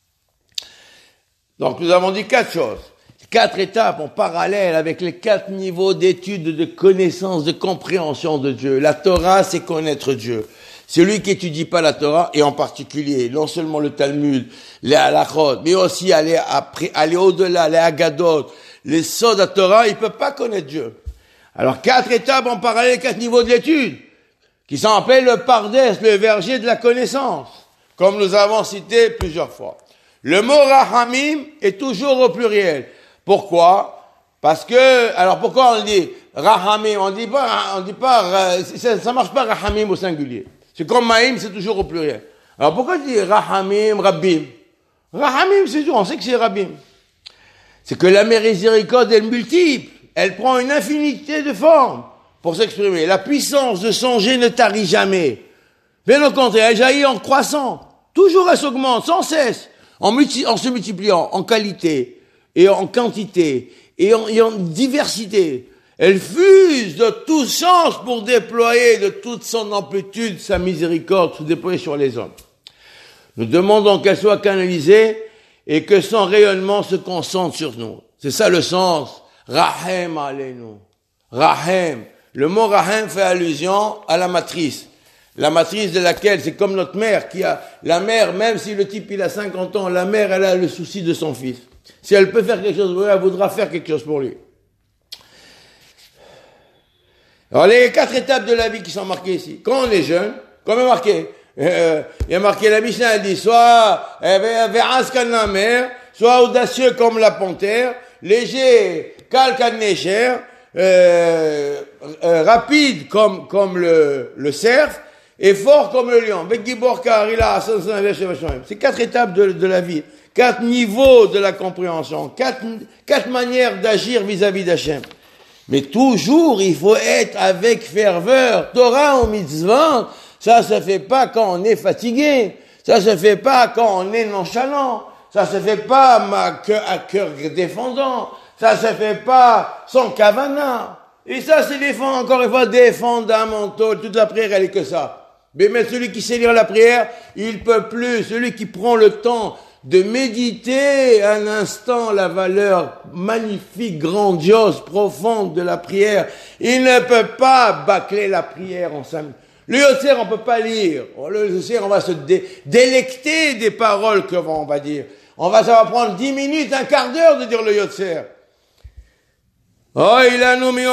Donc nous avons dit 4 choses. 4 étapes en parallèle avec les 4 niveaux d'étude, de connaissance, de compréhension de Dieu. La Torah, c'est connaître Dieu. Celui qui étudie pas la Torah, et en particulier, non seulement le Talmud, les halachot, mais aussi aller au-delà, les Haggadot, les sods de la Torah, il peut pas connaître Dieu. Alors 4 étapes en parallèle, 4 niveaux d'étude, qui sont appelés le Pardes, le verger de la connaissance, comme nous avons cité plusieurs fois. Le mot Rahamim est toujours au pluriel. Pourquoi? Parce que, alors pourquoi on dit Rahamim? On dit pas, ça marche pas Rahamim au singulier. C'est comme Maïm, c'est toujours au pluriel. Alors pourquoi tu dis Rahamim, Rabbim? Rahamim, c'est toujours, on sait que c'est Rabbim. C'est que la miséricorde est multiple. Elle prend une infinité de formes pour s'exprimer. La puissance de songer ne tarit jamais. Bien au contraire, elle jaillit en croissant. Toujours elle s'augmente, sans cesse. En se multipliant en qualité et en quantité et en diversité. Elle fuse de tout sens pour déployer de toute son amplitude sa miséricorde, se déployer sur les hommes. Nous demandons qu'elle soit canalisée et que son rayonnement se concentre sur nous. C'est ça le sens. Rahem alenu. Rahem. Le mot Rahem fait allusion à la matrice. La matrice de laquelle, c'est comme notre mère la mère, même si le type il a 50 ans, la mère elle a le souci de son fils. Si elle peut faire quelque chose pour lui, elle voudra faire quelque chose pour lui. Alors les 4 étapes de la vie qui sont marquées ici. Quand on est jeune, comme il y a marqué la Mishnah, elle dit soit mère, soit audacieux comme la panthère, léger, calcanécher, rapide comme le cerf, et fort comme le lion. C'est 4 étapes de la vie, 4 niveaux de la compréhension, 4 manières d'agir vis-à-vis d'Hachem. Mais toujours, il faut être avec ferveur. Torah ou mitzvah, ça se fait pas quand on est fatigué. Ça se fait pas quand on est nonchalant. Ça se fait pas à cœur défendant. Ça se fait pas sans kavana. Et ça, c'est encore une fois des fondamentaux. Toute la prière, elle est que ça. Mais celui qui sait lire la prière, il peut plus. Celui qui prend le temps de méditer un instant la valeur magnifique, grandiose, profonde de la prière, il ne peut pas bâcler la prière Le Yotzer, on peut pas lire. Le Yotzer, on va se délecter des paroles qu'on va dire. Ça va prendre 10 minutes, un quart d'heure de dire le Yotzer. Oh, il a nommé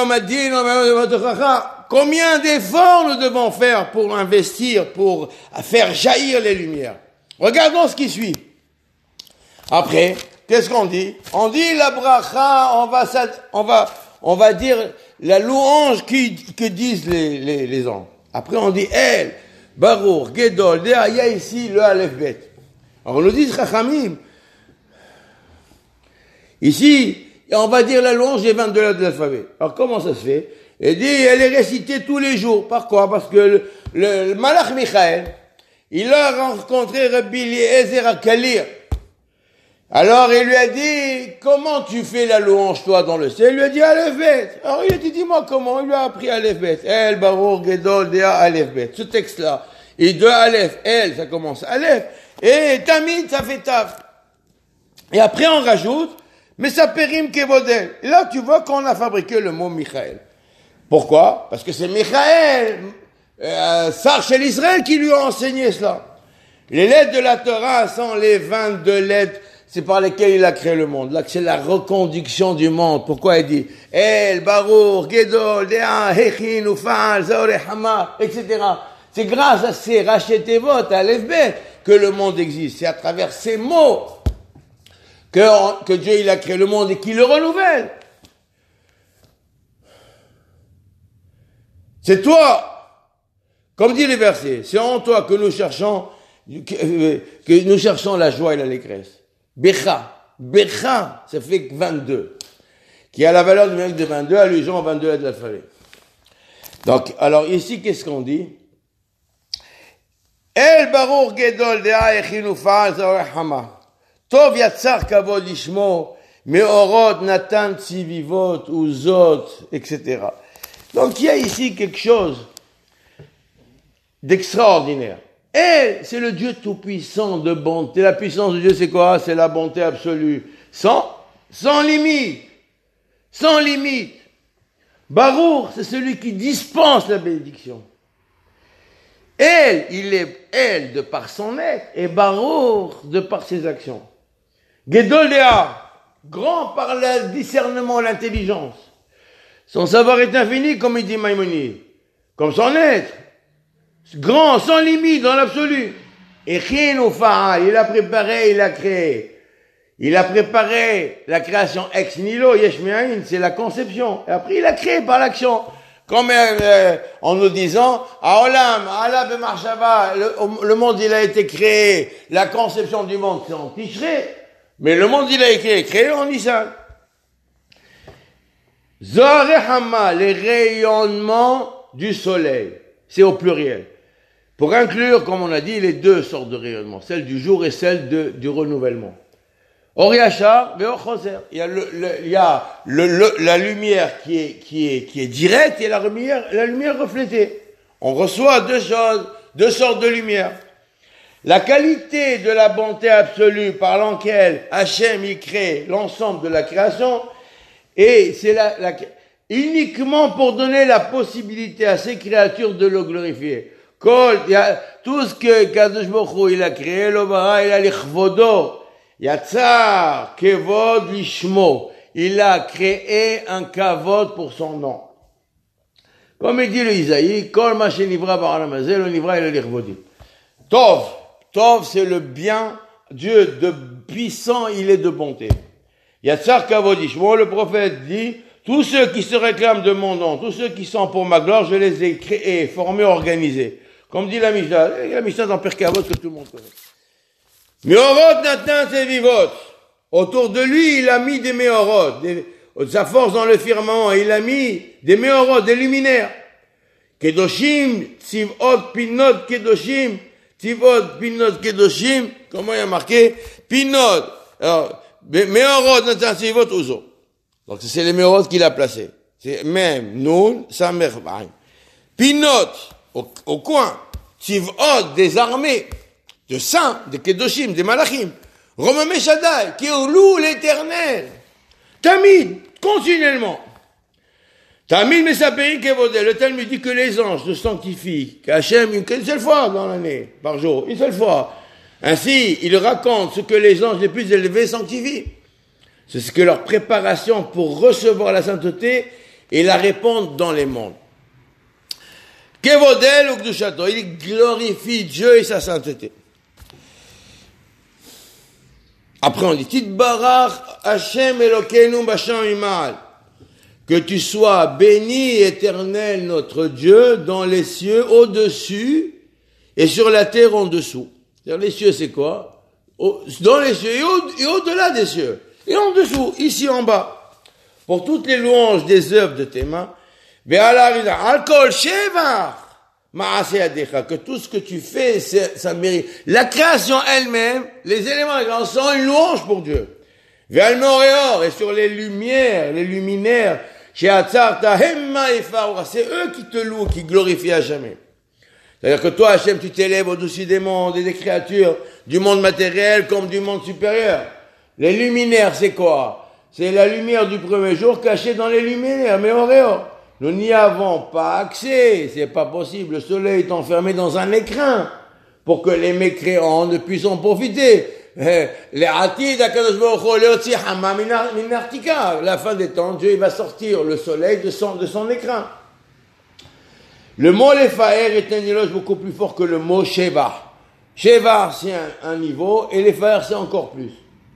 combien d'efforts nous devons faire pour investir, pour faire jaillir les lumières. Regardons ce qui suit. Après, qu'est-ce qu'on dit? On dit la bracha, on va dire la louange que disent les anges. Après, on dit El, Baruch, Gedol, Dea, il y a ici le Aleph Bet. Alors, on nous dit Chachamim. Ici, on va dire la louange des 22 lettres de l'alphabet. Alors, comment ça se fait? Il dit, elle est récitée tous les jours. Par quoi? Parce que le Malach Michael, il a rencontré Rabbi Eliezer à Kalir. Alors, il lui a dit, comment tu fais la louange, toi, dans le ciel? Il lui a dit, Aleph Bet. Alors, il a dit, dis-moi comment. Il lui a appris Aleph Bet. El, Baruch, Gedol, Dea, Aleph Bet. Ce texte-là. Et de Aleph, El, ça commence Aleph. Et Tamid, ça fait Tav. Et après, on rajoute, mais ça périm Kevodel. Et là, tu vois qu'on a fabriqué le mot Michael. Pourquoi? Parce que c'est Michael, Sar Shel Israël, qui lui a enseigné cela. Les lettres de la Torah sont les 22 lettres, c'est par lesquelles il a créé le monde. Là, c'est la reconduction du monde. Pourquoi il dit El, Baruch, Gedol, Dea, Hechin, Ufal, Zaore, Hama, etc. C'est grâce à ces Rachetevot, à l'Efbet, que le monde existe. C'est à travers ces mots que Dieu il a créé le monde et qu'il le renouvelle. C'est toi, comme dit les versets, c'est en toi que nous cherchons la joie et l'allégresse. Becha, ça fait 22, qui a la valeur numérique de 22, allusion aux 22 lettres de l'alphabet. Donc, alors ici, qu'est-ce qu'on dit? El Baruch Gedol Dea Echin Ufal Zaoreh Hama. Tov Yatzar Kavod Ishmo, Meorot Natan Tzivivot, Uzot, etc. Donc il y a ici quelque chose d'extraordinaire. C'est le Dieu tout-puissant de bonté. La puissance de Dieu, c'est quoi? C'est la bonté absolue. Sans limite. Sans limite. Baruch, c'est celui qui dispense la bénédiction. Il est de par son être, et Baruch de par ses actions. Gedol Dea, grand par le discernement, l'intelligence. Son savoir est infini, comme il dit Maïmonide, comme son être. Grand, sans limite, dans l'absolu. Et il a préparé, il a créé. Il a préparé la création ex nihilo, yesh me'ayin, c'est la conception. Et après, il a créé par l'action. Comme en nous disant, Aolam, Allah b'marshava, le monde il a été créé, la conception du monde c'est en Tishré, mais le monde il a été créé en Nissan. Zohar Hama, les rayonnements du soleil, c'est au pluriel. Pour inclure, comme on a dit, les deux sortes de rayonnements, celle du jour et celle du renouvellement. Or Yachar, Veochoser. Il y a la lumière qui est directe et la lumière reflétée. On reçoit deux choses, deux sortes de lumière. La qualité de la bonté absolue par laquelle Hachem y crée l'ensemble de la création, et c'est uniquement pour donner la possibilité à ces créatures de le glorifier. Tout ce que Kadosh Baruch Hu, il a créé, le bara, il a l'Ichvodo. Yatzar Kevod Lishmo. Il a créé un Kavod pour son nom. Comme il dit le Isaïe, Kol ma shenivra ba'olam hazeh lo nivra ela lichvodi. Tov, c'est le bien. Dieu de puissant, il est de bonté. Yatzar Kavod Lishmo, le prophète dit, tous ceux qui se réclament de mon nom, tous ceux qui sont pour ma gloire, je les ai créés, formés, organisés. Comme dit la Mishnah dans Pirkei Avot que tout le monde connaît. Meorot Natan Tzevivot. Autour de lui, il a mis des Meorot, sa force dans le firmament, il a mis des Meorot, des luminaires. Kedoshim, Tzivot, Pinot, Kedoshim, Tzivot, Pinot, Kedoshim, comment il y a marqué? Pinot. Alors, Meorot Natan Tzevivot, Uzo. Donc c'est les Meorot qu'il a placés. C'est même, Nun, Samer, Bain. Pinot, au coin. Tzivot, des armées. De saints, des Kedoshim, des Malachim. Romamé Shaddai, qui loue l'Éternel. Tamid, continuellement. Tamid Mesaperi Kevodel, le Talmud dit que les anges se sanctifient, qu'Hachem une seule fois dans l'année, par jour, une seule fois. Ainsi, il raconte ce que les anges les plus élevés sanctifient. C'est ce que leur préparation pour recevoir la sainteté et la répandre dans les mondes. Kevodel ou Kdushato, il glorifie Dieu et sa sainteté. Après on dit, Tidbarach Hachem Elokeinu Basham Imal. Que tu sois béni, éternel, notre Dieu, dans les cieux au-dessus et sur la terre en dessous. C'est-à-dire, les cieux, c'est quoi? Dans les cieux et au-delà des cieux. Et en dessous, ici en bas. Pour toutes les louanges des œuvres de tes mains, que tout ce que tu fais, ça mérite. La création elle-même, les éléments sont une louange pour Dieu. Et sur les lumières, les luminaires, c'est eux qui te louent, qui glorifient à jamais. C'est-à-dire que toi, Hachem, tu t'élèves au-dessus des mondes et des créatures, du monde matériel comme du monde supérieur. Les luminaires, c'est quoi? C'est la lumière du premier jour cachée dans les luminaires, mais auréole. Nous n'y avons pas accès, c'est pas possible. Le soleil est enfermé dans un écrin pour que les mécréants ne puissent en profiter. La fin des temps, Dieu il va sortir le soleil de son écrin. Le mot Lefaer est un éloge beaucoup plus fort que le mot Sheva. Sheva, c'est un niveau, et Lefaer, c'est encore plus.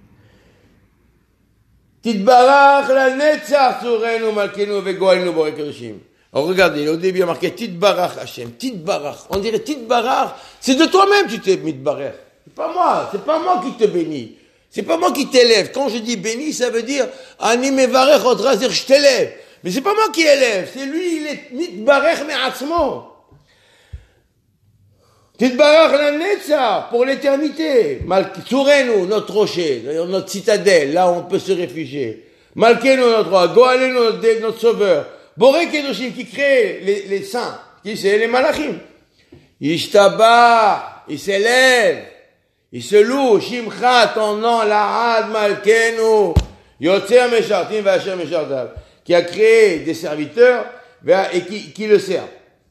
Tidbarach la netzach surenu malkenu vegoalenu borei kedoshim. Alors regardez, au début il y a marqué Tidbarach Hachem, Tidbarach. On dirait Tidbarach, c'est de toi-même tu t'es mitbarach. C'est pas moi qui te bénis. C'est pas moi qui t'élève. Quand je dis béni, ça veut dire ani mevarech odra, dire je t'élève. Mais c'est pas moi qui élève, c'est lui, il est mitbarach me'atzmo. Tidbarach la netza, pour l'éternité. Malksurenu, notre rocher, notre citadelle, là où on peut se réfugier. Malkenu, notre roi, Goalenu, notre sauveur. Borei kedoshim, qui crée les saints, qui c'est les malachim. Ishtaba, il s'élève. Il se loue, Shimcha, ton nom, Lahad Malkenu, Yotzer Meshartim V'Hashem Meshartav, qui a créé des serviteurs et qui le servent.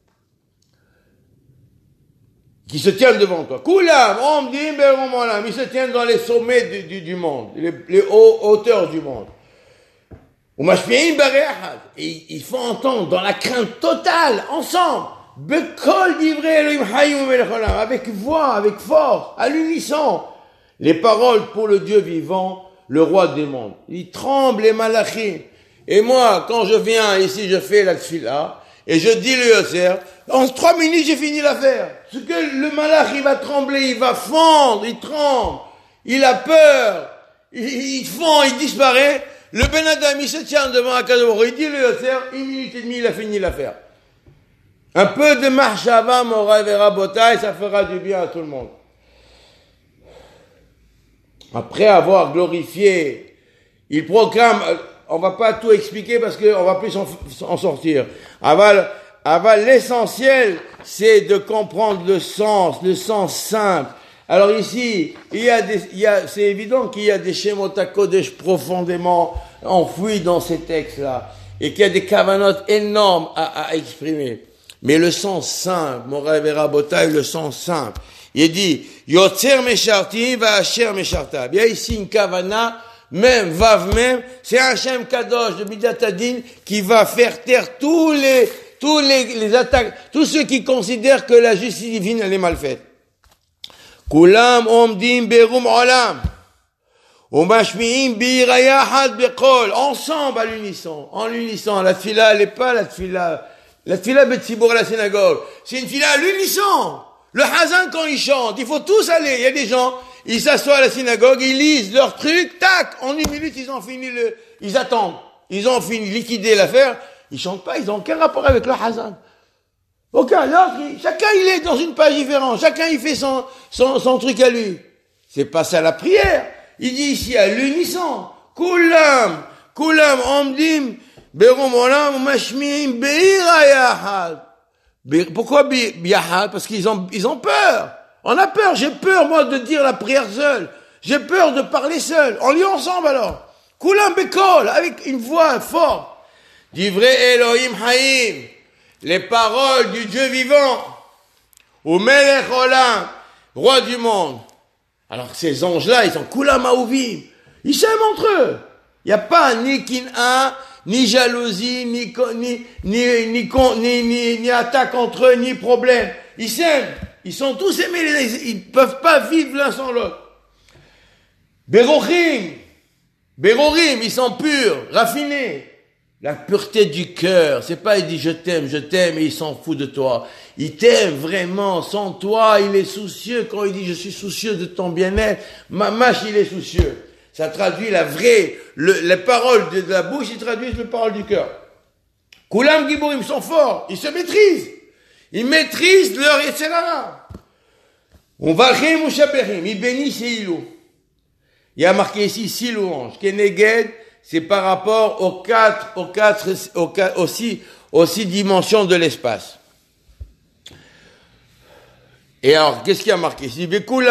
Qui se tiennent devant toi. Kulam, Omdim Berum Olam, ils se tiennent dans les sommets du monde, les hauteurs du monde. Umashpi'im Barehad, et ils font entendre dans la crainte totale, ensemble, Bekol divrei Elohim Hayim Melech Olam, avec voix, avec force, à l'unisson, les paroles pour le Dieu vivant, le roi des mondes. Ils tremblent les malachim. Et moi, quand je viens ici, je fais la tfila, et je dis le Yotzer, en 3 minutes, j'ai fini l'affaire. Ce que le malach, il va trembler, il va fondre, il tremble, il a peur, il fond, il disparaît. Le Ben Adam, il se tient devant un cadeau, il dit le Yotzer, 1 minute et demie, il a fini l'affaire. Un peu de marchava, Moraï Vera Botaï, ça fera du bien à tout le monde. Après avoir glorifié, il proclame, on va pas tout expliquer parce qu'on va plus en sortir. L'essentiel, c'est de comprendre le sens simple. Alors ici, c'est évident qu'il y a des Shemot HaKodesh profondément enfouis dans ces textes-là, et qu'il y a des kavanot énormes à exprimer. Mais le sens simple, Moraï Vera Botaï, le sens simple. Il dit, Yotzer Meshartim V'Asher Meshartav. Il y a ici une kavana, même, Vav même, c'est un Hashem Kadosh de Midat Hadin qui va faire taire tous les attaques, tous ceux qui considèrent que la justice divine elle est mal faite. Kulam omdim berum olam. Umashmi'im bi'irayahad beqol. Ensemble à l'unisson, en l'unisson. La tfila, elle n'est pas la tfila Betsibour à la synagogue. C'est une tfila à l'unisson. Le Hazan, quand il chante, il faut tous aller. Il y a des gens, ils s'assoient à la synagogue, ils lisent leur truc, tac, en 1 minute, ils attendent. Ils ont fini liquider l'affaire. Ils chantent pas, ils ont aucun rapport avec le Hazan. Aucun. Chacun, il est dans une page différente. Chacun, il fait son truc à lui. C'est pas ça la prière. Il dit ici à l'unisson. Kulam, omdim, berum olam, mashmi'im, be'ira yahad. Pourquoi biyahad? Parce qu'ils ont peur. On a peur. J'ai peur, moi, de dire la prière seule. J'ai peur de parler seul. On lit ensemble, alors. Kulam bekol, avec une voix forte. Divrei Elohim Haïm, les paroles du Dieu vivant, ou Melech Olam, roi du monde. Alors ces anges-là, ils sont Kulam Aouvim, ils s'aiment entre eux. Il n'y a pas ni Kin'a, ni jalousie, ni attaque entre eux, ni problème. Ils s'aiment. Ils sont tous aimés. Ils ne peuvent pas vivre l'un sans l'autre. Berorim, ils sont purs, raffinés. La pureté du cœur. C'est pas, il dit je t'aime, et il s'en fout de toi. Il t'aime vraiment. Sans toi, il est soucieux. Quand il dit je suis soucieux de ton bien-être, Mamash, il est soucieux. Ça traduit les paroles de la bouche, ils traduisent les paroles du cœur. Kulam Giborim sont forts, ils se maîtrisent. Ils maîtrisent leur Yetzirah. On va ou Shaberim, ils bénissent et ils louent. Il y a marqué ici 6 louanges. Keneged, c'est par rapport aux 6 dimensions de l'espace. Et alors, qu'est-ce qu'il y a marqué ici?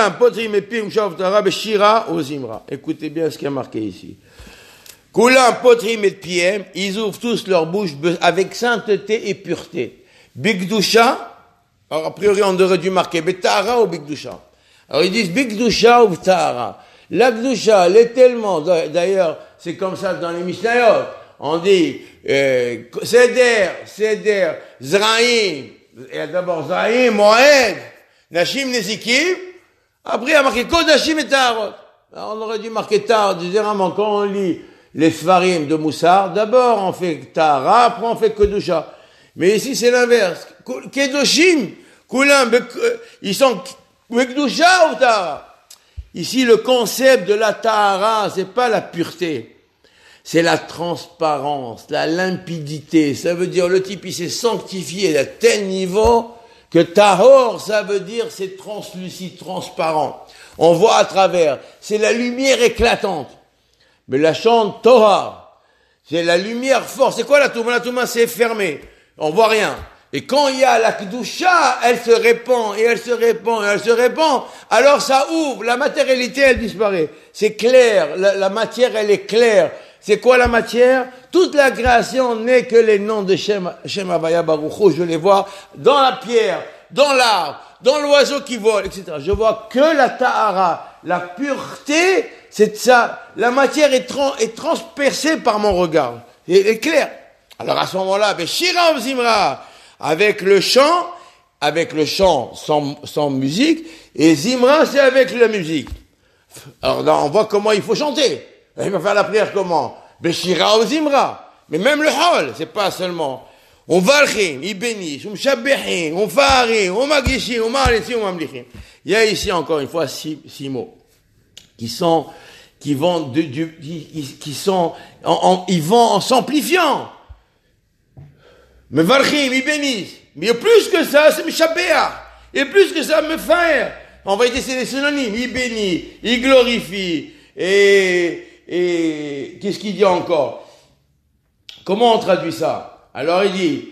Écoutez bien ce qu'il y a marqué ici. Kulam potrim et piem, ils ouvrent tous leur bouche avec sainteté et pureté. Bigdusha, alors a priori on aurait dû marquer Betahara ou Bigdusha. Alors ils disent Bigdusha ou Betahara. La Gdusha, elle est tellement, d'ailleurs, c'est comme ça dans les Mishnayot. On dit Seder, Zraïm, il y a d'abord Zraïm, Moed, Nashim Nezikim, après il y a marqué Kodashim et Taharot. On aurait dû marquer Tahar, généralement quand on lit les Sfarim de Moussar, d'abord on fait Tahara, après on fait Kodusha. Mais ici c'est l'inverse. Kedoshim, Kulam, ils sont Kedusha ou Tahara. Ici le concept de la Tahara, c'est pas la pureté. C'est la transparence, la limpidité. Ça veut dire le type il s'est sanctifié à tel niveau que tahor, ça veut dire c'est translucide, transparent. On voit à travers. C'est la lumière éclatante. Mais la chante Torah, c'est la lumière forte. C'est quoi la Touma? La Touma, c'est fermé. On voit rien. Et quand il y a la Kedusha, elle se répand, et elle se répand, et elle se répand. Alors ça ouvre. La matérialité, elle disparaît. C'est clair. La matière, elle est claire. C'est quoi la matière? Toute la création n'est que les noms de Shem Havaya Baruch Hu. Je les vois dans la pierre, dans l'arbre, dans l'oiseau qui vole, etc. Je vois que la Tahara, la pureté, c'est ça. La matière est transpercée par mon regard. Elle est claire. Alors à ce moment-là, Shira Zimra, avec le chant sans musique, et Zimra, c'est avec la musique. Alors là, on voit comment il faut chanter. Il va faire la prière comment? Beshira ou Zimra. Mais même le hall, c'est pas seulement. On valchim, ils bénissent, on shabbehim, on farim, on magishim, on malisim, on mamlichim. Il y a ici encore une fois 6 mots ils vont en s'amplifiant. Mais valchim, ils bénissent. Mais plus que ça, c'est Meshabéa. Et plus que ça, me faire. En vérité, c'est des synonymes. Il bénit, il glorifie. Et qu'est-ce qu'il dit encore? Comment on traduit ça? Alors il dit,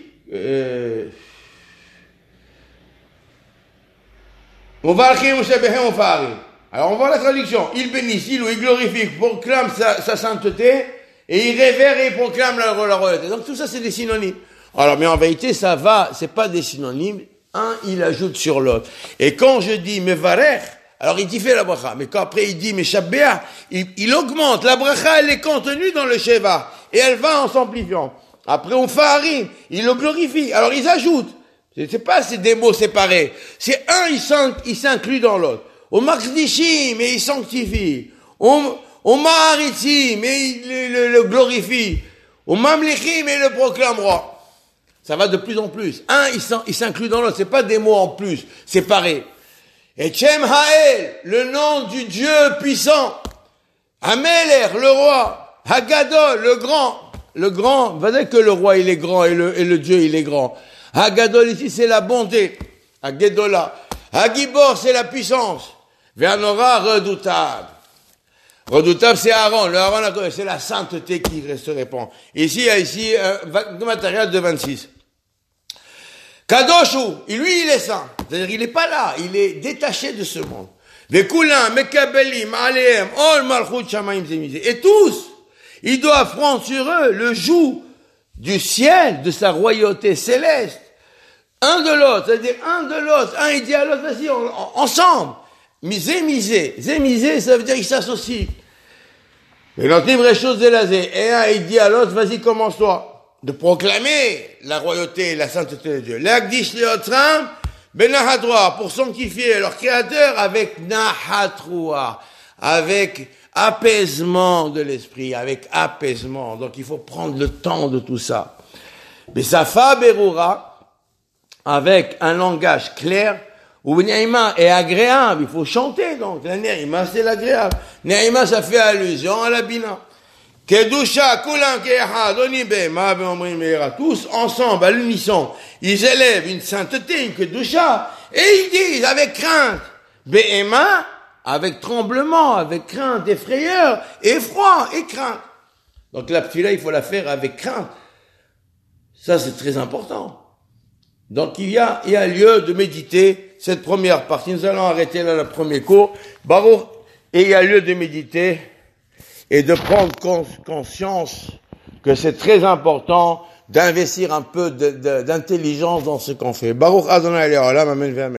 on va on va. Alors on voit la traduction. Il bénit, il glorifie, il proclame sa sainteté, et il révère et il proclame la royauté. Donc tout ça c'est des synonymes. Alors mais en vérité ça va, c'est pas des synonymes. Un il ajoute sur l'autre. Et quand je dis mevarech, alors il dit fait la bracha, mais quand après il dit meshabéa, il augmente. La bracha elle est contenue dans le sheva et elle va en s'amplifiant. Après on farim, il le glorifie. Alors ils ajoutent. C'est pas c'est des mots séparés. C'est un il s'inclut dans l'autre. Au makdishim mais il sanctifie. Au maharitzim mais il le glorifie. Au mamlichim mais il le proclame roi. Ça va de plus en plus. Un il s'inclut dans l'autre. C'est pas des mots en plus séparés. Et Shem Hael, le nom du Dieu puissant. Ameler, le roi. Hagadol, le grand. Va dire que le roi il est grand et le Dieu il est grand. Hagadol ici c'est la bonté. Hagedola. Hagibor c'est la puissance. Vernora redoutable. Redoutable c'est Aaron. Le Aaron c'est la sainteté qui se répand. Ici il y a un matériel de 26. Kadoshu, lui il est saint. C'est-à-dire il n'est pas là, il est détaché de ce monde. Vekulam, Mekabelim, Aleem, Ol Malchut Shamayim Zemizé. Et tous, ils doivent prendre sur eux le joug du ciel, de sa royauté céleste, un de l'autre, c'est-à-dire un de l'autre, un il dit à l'autre, vas-y, ensemble. Zémisé, ça veut dire qu'ils s'associent. Mais l'antim réchausse de lazé. Et un il dit à l'autre, vas-y, commence-toi. De proclamer la royauté et la sainteté de Dieu. L'agdish leotram, benahatroa, pour sanctifier leur créateur avec nahatroa, avec apaisement de l'esprit, avec apaisement. Donc il faut prendre le temps de tout ça. Besafa berura, avec un langage clair, où Ne'ima est agréable, il faut chanter donc. La Ne'ima c'est l'agréable. Ne'ima ça fait allusion à la Bina. Kedusha, Kulan, Keha, Donibe, Ma, Beomrim, Meira, tous ensemble, à l'unisson, ils élèvent une sainteté, une Kedusha, et ils disent avec crainte, Be'ema, avec tremblement, avec crainte et frayeur, effroi et crainte. Donc la ptila, il faut la faire avec crainte. Ça c'est très important. Donc il y a lieu de méditer cette première partie. Nous allons arrêter là le premier cours. Baruch, et il y a lieu de méditer et de prendre conscience que c'est très important d'investir un peu d'intelligence dans ce qu'on fait. Baruch Adonai Le'olam, amen.